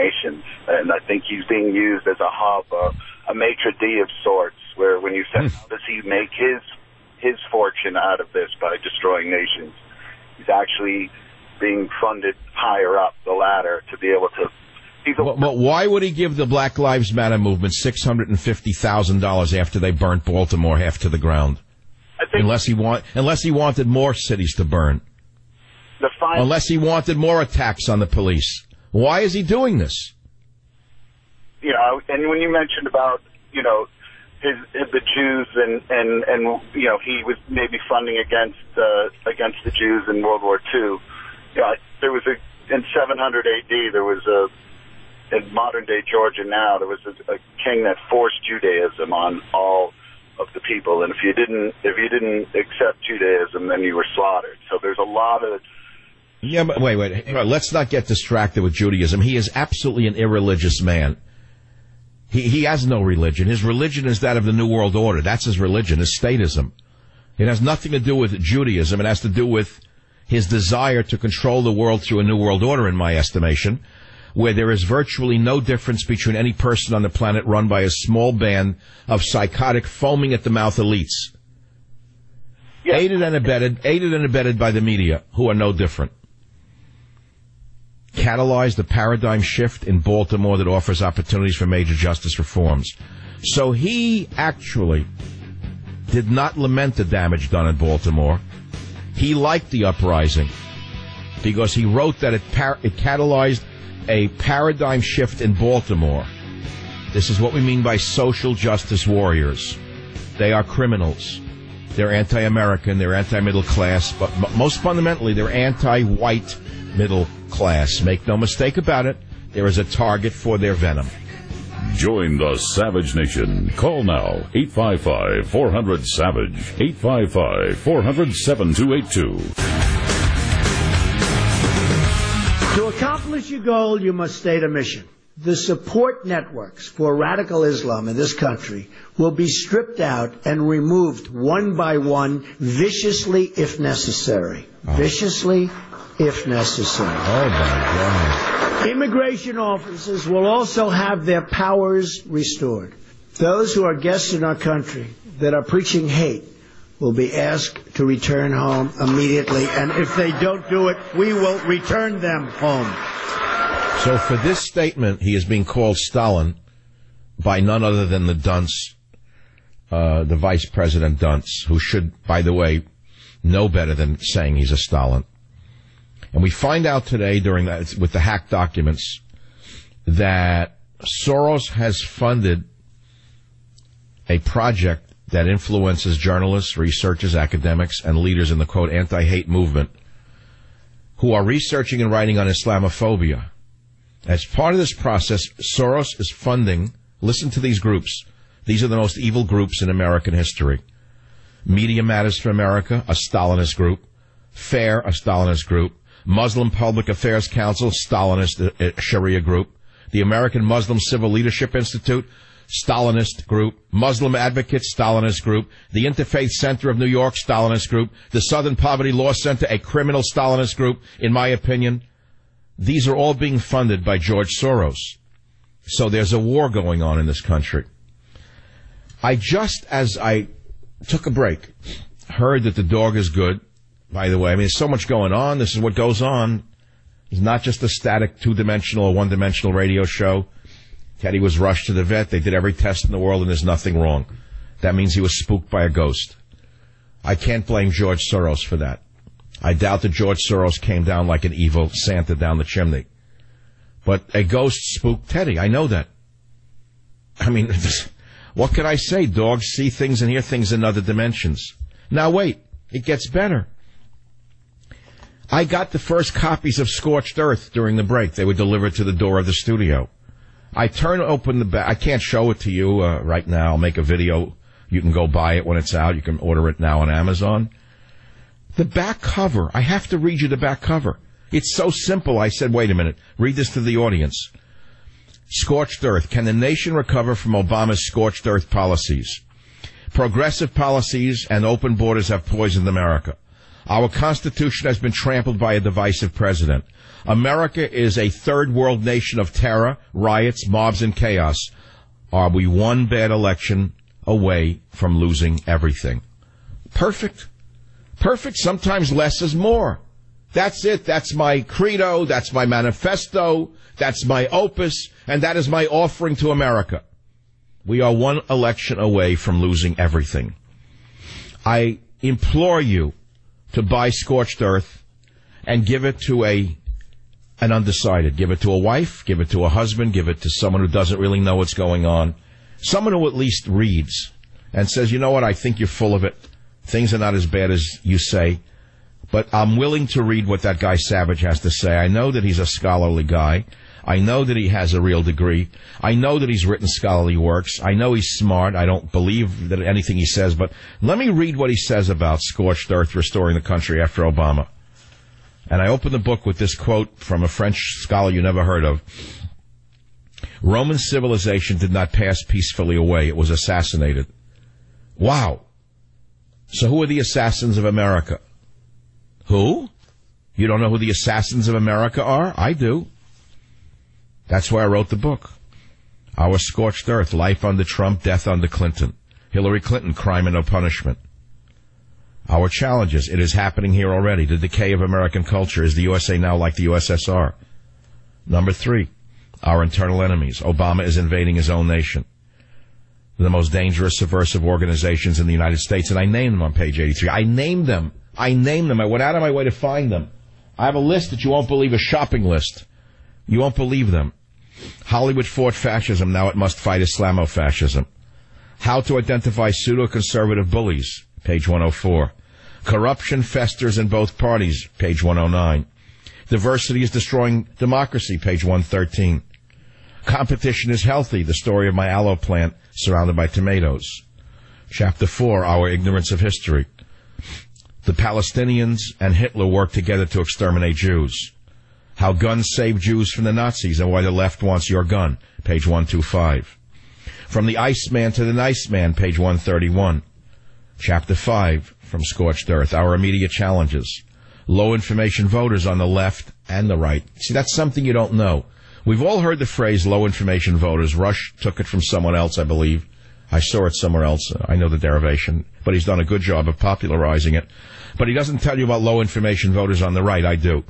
Speaker 7: fortune out of this by destroying nations. He's actually being funded higher up the ladder to be able to... He's a,
Speaker 2: well, but why would he give the Black Lives Matter movement six hundred fifty thousand dollars after they burnt Baltimore half to the ground?
Speaker 7: I think
Speaker 2: unless he want, unless he wanted more cities to burn.
Speaker 7: The fine,
Speaker 2: unless he wanted more attacks on the police. Why is he doing this?
Speaker 7: You know, and when you mentioned about, you know, his, his the Jews and, and, and, you know, he was maybe funding against, uh, against the Jews in World War Two. You know, there was a, in seven hundred A D, there was a, in modern day Georgia now, there was a, a king that forced Judaism on all of the people. And if you didn't, if you didn't accept Judaism, then you were slaughtered. So there's a lot of,
Speaker 2: Yeah, but wait, wait. Let's not get distracted with Judaism. He is absolutely an irreligious man. He he has no religion. His religion is that of the New World Order. That's his religion, his statism. It has nothing to do with Judaism. It has to do with his desire to control the world through a New World Order, in my estimation, where there is virtually no difference between any person on the planet run by a small band of psychotic, foaming-at-the-mouth elites.
Speaker 7: yeah.
Speaker 2: Aided and abetted, aided and abetted by the media, who are no different. Catalyzed a paradigm shift in Baltimore that offers opportunities for major justice reforms. So he actually did not lament the damage done in Baltimore. He liked the uprising because he wrote that it, par- it catalyzed a paradigm shift in Baltimore. This is what we mean by social justice warriors. They are criminals. They're anti-American. They're anti-middle class. But m- most fundamentally, they're anti-white middle class. Make no mistake about it, there is a target for their venom.
Speaker 1: Join the Savage Nation. Call now, eight five five, four hundred, SAVAGE, eight five five, four hundred, seven two eight two.
Speaker 4: To accomplish your goal, you must state a mission. The support networks for radical Islam in this country will be stripped out and removed one by one, viciously if necessary. Oh. Viciously if necessary.
Speaker 2: Oh, my God.
Speaker 4: Immigration officers will also have their powers restored. Those who are guests in our country that are preaching hate will be asked to return home immediately, and if they don't do it, we will return them home.
Speaker 2: So for this statement, he is being called Stalin by none other than the dunce, uh, the Vice President Dunce, who should, by the way, know better than saying he's a Stalin. And we find out today, during that, with the hacked documents, that Soros has funded a project that influences journalists, researchers, academics, and leaders in the, quote, anti-hate movement who are researching and writing on Islamophobia. As part of this process, Soros is funding, listen to these groups, these are the most evil groups in American history. Media Matters for America, a Stalinist group. FAIR, a Stalinist group. Muslim Public Affairs Council, Stalinist uh, Sharia group. The American Muslim Civil Leadership Institute, Stalinist group. Muslim Advocates, Stalinist group. The Interfaith Center of New York, Stalinist group. The Southern Poverty Law Center, a criminal Stalinist group, in my opinion. These are all being funded by George Soros. So there's a war going on in this country. I just, as I took a break, heard that the dog is good. By the way, I mean, there's so much going on. This is what goes on. It's not just a static two-dimensional or one-dimensional radio show. Teddy was rushed to the vet. They did every test in the world, and there's nothing wrong. That means he was spooked by a ghost. I can't blame George Soros for that. I doubt that George Soros came down like an evil Santa down the chimney. But a ghost spooked Teddy. I know that. I mean, what could I say? Dogs see things and hear things in other dimensions. Now, wait. It gets better. I got the first copies of Scorched Earth during the break. They were delivered to the door of the studio. I turn open the back. I can't show it to you uh, right now. I'll make a video. You can go buy it when it's out. You can order it now on Amazon. The back cover. I have to read you the back cover. It's so simple. I said, wait a minute. Read this to the audience. Scorched Earth. Can the nation recover from Obama's Scorched Earth policies? Progressive policies and open borders have poisoned America. Our Constitution has been trampled by a divisive president. America is a third world nation of terror, riots, mobs, and chaos. Are we one bad election away from losing everything? Perfect. Perfect. Sometimes less is more. That's it. That's my credo. That's my manifesto. That's my opus. And that is my offering to America. We are one election away from losing everything. I implore you to buy Scorched Earth and give it to a an undecided. Give it to a wife, give it to a husband, give it to someone who doesn't really know what's going on. Someone who at least reads and says, you know what, I think you're full of it. Things are not as bad as you say. But I'm willing to read what that guy Savage has to say. I know that he's a scholarly guy. I know that he has a real degree. I know that he's written scholarly works. I know he's smart. I don't believe that anything he says, but let me read what he says about Scorched Earth restoring the country after Obama. And I open the book with this quote from a French scholar you never heard of. Roman civilization did not pass peacefully away. It was assassinated. Wow. So who are the assassins of America? Who? You don't know who the assassins of America are? I do. That's why I wrote the book. Our Scorched Earth, Life Under Trump, Death Under Clinton. Hillary Clinton, Crime and No Punishment. Our challenges, it is happening here already. The decay of American culture. Is the U S A now like the U S S R? Number three, our internal enemies. Obama is invading his own nation. The most dangerous subversive organizations in the United States, and I named them on page eighty-three. I named them. I named them. I went out of my way to find them. I have a list that you won't believe, a shopping list. You won't believe them. Hollywood fought fascism, now it must fight Islamofascism. How to identify pseudo-conservative bullies, page one oh four. Corruption festers in both parties, page one oh nine. Diversity is destroying democracy, page one thirteen. Competition is healthy, the story of my aloe plant surrounded by tomatoes. Chapter four, Our Ignorance of History. The Palestinians and Hitler worked together to exterminate Jews. How guns saved Jews from the Nazis and why the left wants your gun, page one twenty-five. From the Iceman to the Nice Man, page one thirty-one. Chapter five, from Scorched Earth, Our Immediate Challenges. Low information voters on the left and the right. See, that's something you don't know. We've all heard the phrase low information voters. Rush took it from someone else, I believe. I saw it somewhere else. I know the derivation, but he's done a good job of popularizing it. But he doesn't tell you about low information voters on the right. I do.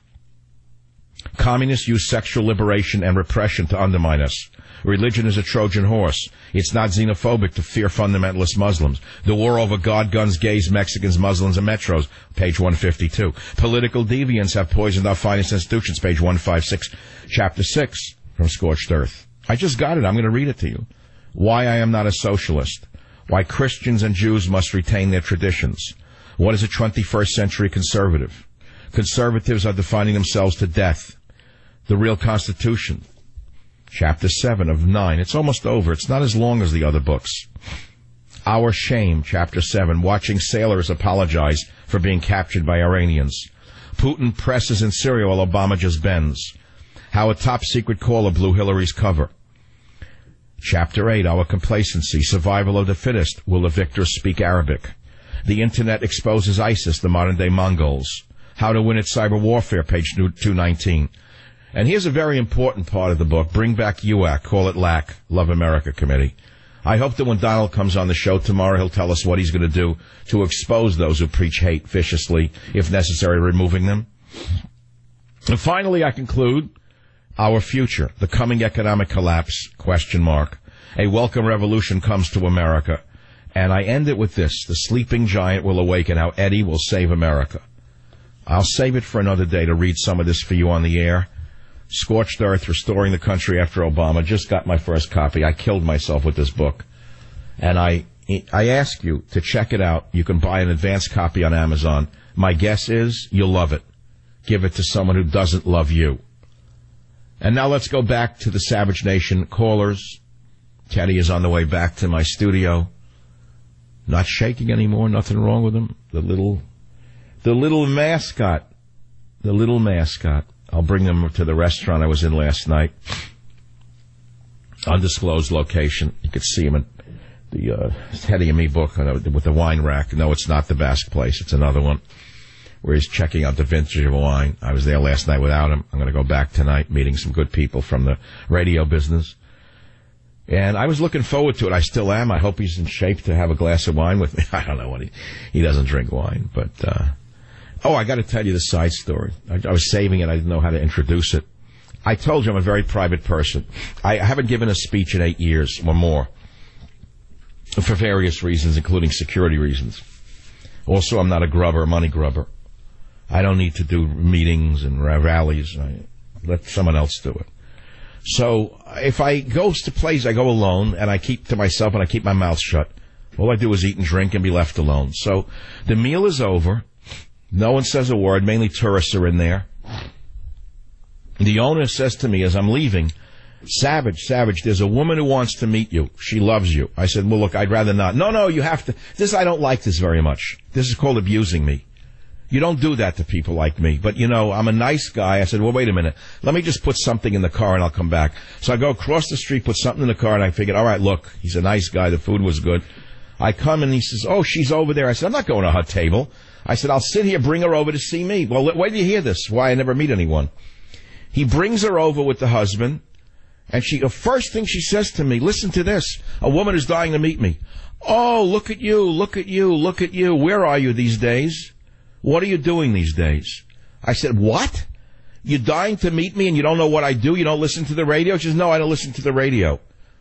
Speaker 2: Communists use sexual liberation and repression to undermine us. Religion is a Trojan horse. It's not xenophobic to fear fundamentalist Muslims. The war over God, guns, gays, Mexicans, Muslims, and metros, page one fifty-two. Political deviants have poisoned our finest institutions, page one fifty-six. Chapter six, from Scorched Earth. I just got it. I'm going to read it to you. Why I am not a socialist. Why Christians and Jews must retain their traditions. What is a twenty-first century conservative? Conservatives are defining themselves to death. The real Constitution. Chapter seven of nine. It's almost over. It's not as long as the other books. Our Shame, Chapter seven. Watching sailors apologize for being captured by Iranians. Putin presses in Syria while Obama just bends. How a top-secret caller blew Hillary's cover. Chapter eight. Our Complacency. Survival of the fittest. Will the victors speak Arabic? The Internet exposes ISIS, the modern-day Mongols. How to win at cyber warfare, page two nineteen. And here's a very important part of the book. Bring back U A C. Call it L A C. Love America Committee. I hope that when Donald comes on the show tomorrow, he'll tell us what he's going to do to expose those who preach hate viciously, if necessary, removing them. And finally, I conclude, Our Future, the coming economic collapse, question mark. A welcome revolution comes to America. And I end it with this. The sleeping giant will awaken. How Eddie will save America. I'll save it for another day to read some of this for you on the air. Scorched Earth, Restoring the Country After Obama. Just got my first copy. I killed myself with this book. And I I ask you to check it out. You can buy an advance copy on Amazon. My guess is you'll love it. Give it to someone who doesn't love you. And now let's go back to the Savage Nation callers. Teddy is on the way back to my studio. Not shaking anymore. Nothing wrong with him. The little, the little mascot. The little mascot. I'll bring them to the restaurant I was in last night. Undisclosed location. You could see him in the uh, Teddy and Me book with the wine rack. No, it's not the Basque place. It's another one where he's checking out the vintage of wine. I was there last night without him. I'm going to go back tonight, meeting some good people from the radio business. And I was looking forward to it. I still am. I hope he's in shape to have a glass of wine with me. I don't know what he, he doesn't drink wine, but, uh, oh, I got to tell you the side story. I, I was saving it. I didn't know how to introduce it. I told you I'm a very private person. I haven't given a speech in eight years or more for various reasons, including security reasons. Also, I'm not a grubber, money grubber. I don't need to do meetings and rallies. I let someone else do it. So if I go to plays, I go alone, and I keep to myself, and I keep my mouth shut. All I do is eat and drink and be left alone. So the meal is over. No one says a word. Mainly tourists are in there. The owner says to me as I'm leaving, Savage, Savage, there's a woman who wants to meet you. She loves you. I said, well, look, I'd rather not. No, no, you have to. This, I don't like this very much. This is called abusing me. You don't do that to people like me. But, you know, I'm a nice guy. I said, well, wait a minute. Let me just put something in the car and I'll come back. So I go across the street, put something in the car, and I figured, all right, look, he's a nice guy. The food was good. I come and he says, oh, she's over there. I said, I'm not going to her table. I said, I'll sit here, bring her over to see me. Well, wait till you hear this. Why I never meet anyone. He brings her over with the husband, and she, the first thing she says to me, listen to this. A woman is dying to meet me. Oh, look at you, look at you, look at you. Where are you these days? What are you doing these days? I said, what? You're dying to meet me and you don't know what I do? You don't listen to the radio? She says, no, I don't listen to the radio.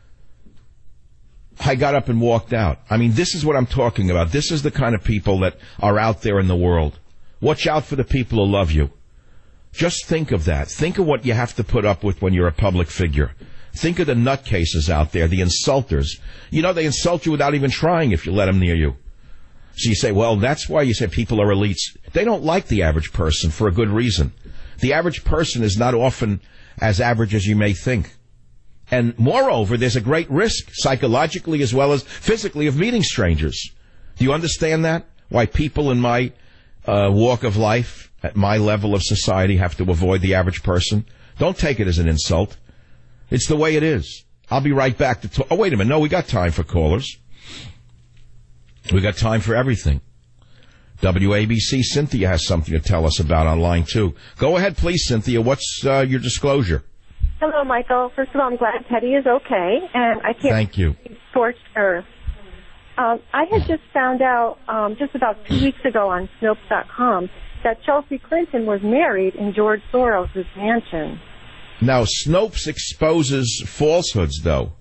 Speaker 2: I got up and walked out. I mean, this is what I'm talking about. This is the kind of people that are out there in the world. Watch out for the people who love you. Just think of that. Think of what you have to put up with when you're a public figure. Think of the nutcases out there, the insulters. You know, they insult you without even trying if you let them near you. So you say, well, that's why you say people are elites. They don't like the average person for a good reason. The average person is not often as average as you may think. And moreover, there's a great risk, psychologically as well as physically, of meeting strangers. Do you understand that? Why people in my uh, walk of life, at my level of society, have to avoid the average person? Don't take it as an insult. It's the way it is. I'll be right back to talk. Oh, wait a minute. No, we got time for callers. We got time for everything. W A B C, Cynthia has something to tell us about on line two. Go ahead, please, Cynthia. What's uh, your disclosure?
Speaker 8: Hello, Michael. First of all, I'm glad Teddy is okay, and I can't.
Speaker 2: Thank you.
Speaker 8: Scorched earth. Um, I had just found out um, just about two weeks ago on Snopes dot com that Chelsea Clinton was married in George Soros' mansion.
Speaker 2: Now, Snopes exposes falsehoods, though.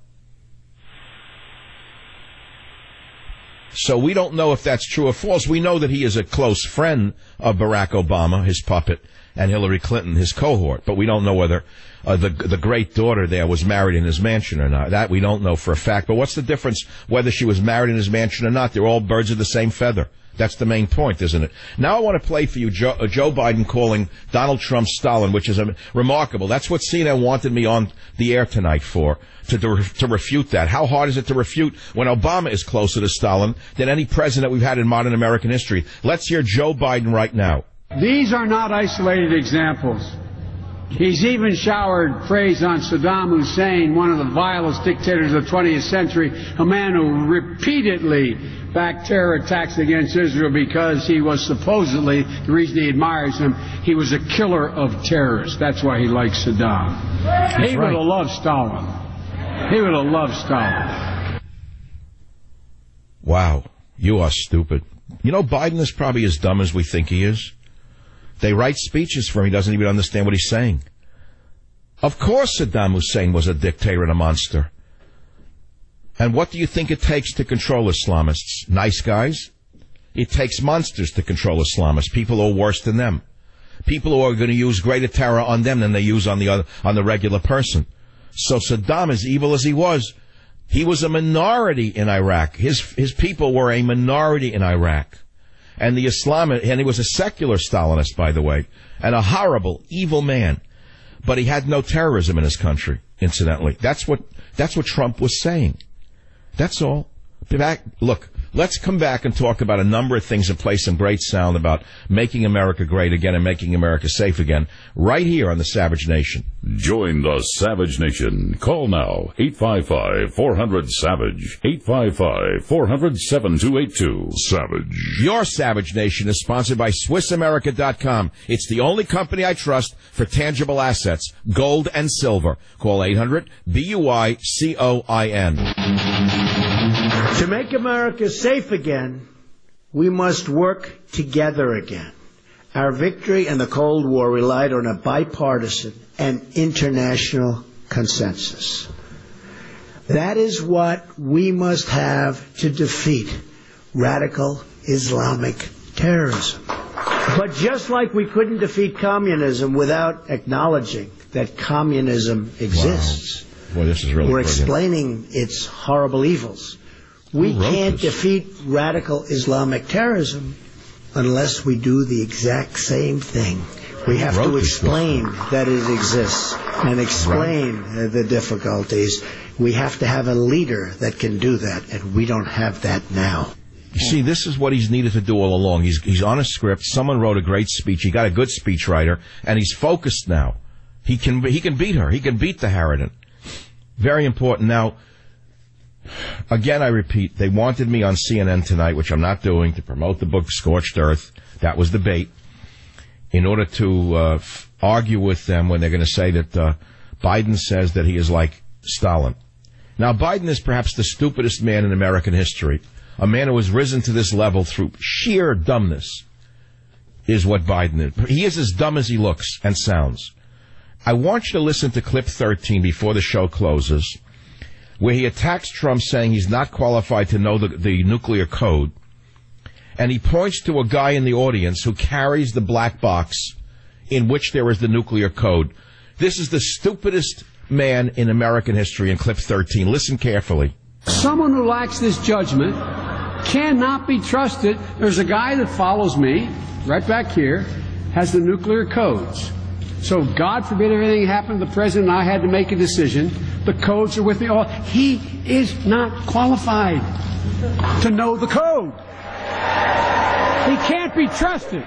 Speaker 2: So we don't know if that's true or false. We know that he is a close friend of Barack Obama, his puppet, and Hillary Clinton, his cohort. But we don't know whether uh, the the great daughter there was married in his mansion or not. That we don't know for a fact. But what's the difference whether she was married in his mansion or not? They're all birds of the same feather. That's the main point, isn't it? Now I want to play for you Joe, uh, Joe Biden calling Donald Trump Stalin, which is um, remarkable. That's what C N N wanted me on the air tonight for, to, to to refute that. How hard is it to refute when Obama is closer to Stalin than any president we've had in modern American history? Let's hear Joe Biden right now.
Speaker 9: These are not isolated examples. He's even showered praise on Saddam Hussein, one of the vilest dictators of the twentieth century, a man who repeatedly backed terror attacks against Israel because he was supposedly, the reason he admires him, he was a killer of terrorists. That's why he likes Saddam. That's he right. would have loved Stalin. He would have loved Stalin.
Speaker 2: Wow, you are stupid. You know, Biden is probably as dumb as we think he is. They write speeches for him. He doesn't even understand what he's saying. Of course Saddam Hussein was a dictator and a monster. And what do you think it takes to control Islamists? Nice guys? It takes monsters to control Islamists, people who are worse than them. People who are going to use greater terror on them than they use on the other, on the regular person. So Saddam, as evil as he was, he was a minority in Iraq. His his people were a minority in Iraq. And the Islam, and he was a secular Stalinist, by the way, and a horrible, evil man. But he had no terrorism in his country, incidentally. That's what that's what Trump was saying. That's all. Back, look, let's come back and talk about a number of things and play some great sound about making America great again and making America safe again, right here on the Savage Nation.
Speaker 1: Join the Savage Nation. Call now, eight five five, four hundred, SAVAGE, eight five five, four hundred, seven two eight two. Savage.
Speaker 2: Your Savage Nation is sponsored by Swiss America dot com. It's the only company I trust for tangible assets, gold and silver. Call eight hundred, B U I C O I N.
Speaker 4: To make America safe again, we must work together again. Our victory in the Cold War relied on a bipartisan and international consensus. That is what we must have to defeat radical Islamic terrorism. But just like we couldn't defeat communism without acknowledging that communism exists,
Speaker 2: wow. Boy, this is really
Speaker 4: we're
Speaker 2: brilliant.
Speaker 4: explaining its horrible evils. We can't
Speaker 2: this?
Speaker 4: defeat radical Islamic terrorism unless we do the exact same thing. We have to explain that it exists and explain right. the difficulties. We have to have a leader that can do that, and we don't have that now.
Speaker 2: You see, this is what he's needed to do all along. He's he's on a script. Someone wrote a great speech. He got a good speechwriter, and he's focused now. He can he can beat her. He can beat the Harridan. Very important. Now, again, I repeat, they wanted me on C N N tonight, which I'm not doing, to promote the book Scorched Earth. That was the bait. In order to uh, f- argue with them when they're going to say that uh, Biden says that he is like Stalin. Now, Biden is perhaps the stupidest man in American history. A man who has risen to this level through sheer dumbness is what Biden is. He is as dumb as he looks and sounds. I want you to listen to clip thirteen before the show closes, where he attacks Trump saying he's not qualified to know the, the nuclear code. And he points to a guy in the audience who carries the black box in which there is the nuclear code. This is the stupidest man in American history in clip thirteen. Listen carefully.
Speaker 9: Someone who lacks this judgment cannot be trusted. There's a guy that follows me, right back here, has the nuclear codes. So God forbid everything happened to the president and I had to make a decision. The codes are with me all. He is not qualified to know the code. He can't be trusted.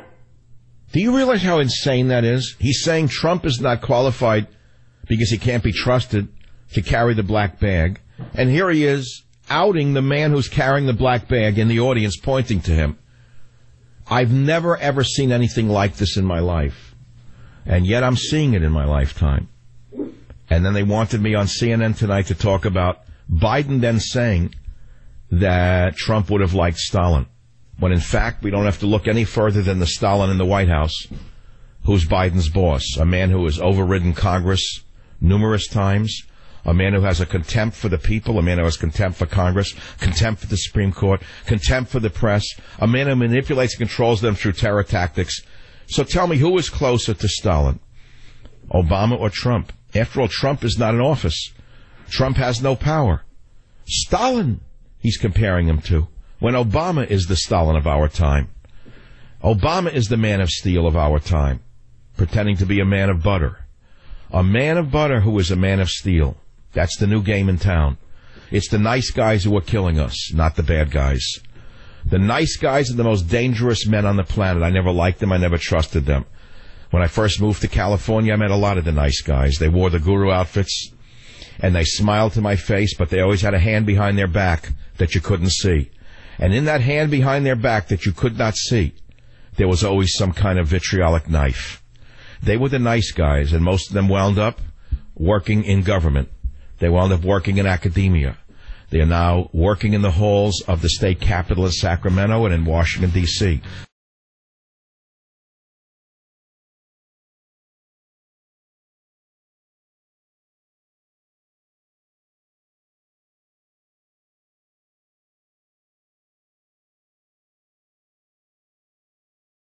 Speaker 2: Do you realize how insane that is? He's saying Trump is not qualified because he can't be trusted to carry the black bag. And here he is outing the man who's carrying the black bag in the audience, pointing to him. I've never, ever seen anything like this in my life. And yet I'm seeing it in my lifetime. And then they wanted me on C N N tonight to talk about Biden then saying that Trump would have liked Stalin. When in fact, we don't have to look any further than the Stalin in the White House, who's Biden's boss, a man who has overridden Congress numerous times, a man who has a contempt for the people, a man who has contempt for Congress, contempt for the Supreme Court, contempt for the press, a man who manipulates and controls them through terror tactics. So tell me, who is closer to Stalin, Obama or Trump? After all, Trump is not in office. Trump has no power. Stalin, he's comparing him to, when Obama is the Stalin of our time. Obama is the man of steel of our time, pretending to be a man of butter. A man of butter who is a man of steel. That's the new game in town. It's the nice guys who are killing us, not the bad guys. The nice guys are the most dangerous men on the planet. I never liked them. I never trusted them. When I first moved to California, I met a lot of the nice guys. They wore the guru outfits, and they smiled to my face, but they always had a hand behind their back that you couldn't see. And in that hand behind their back that you could not see, there was always some kind of vitriolic knife. They were the nice guys, and most of them wound up working in government. They wound up working in academia. They are now working in the halls of the state capitol in Sacramento and in Washington, D C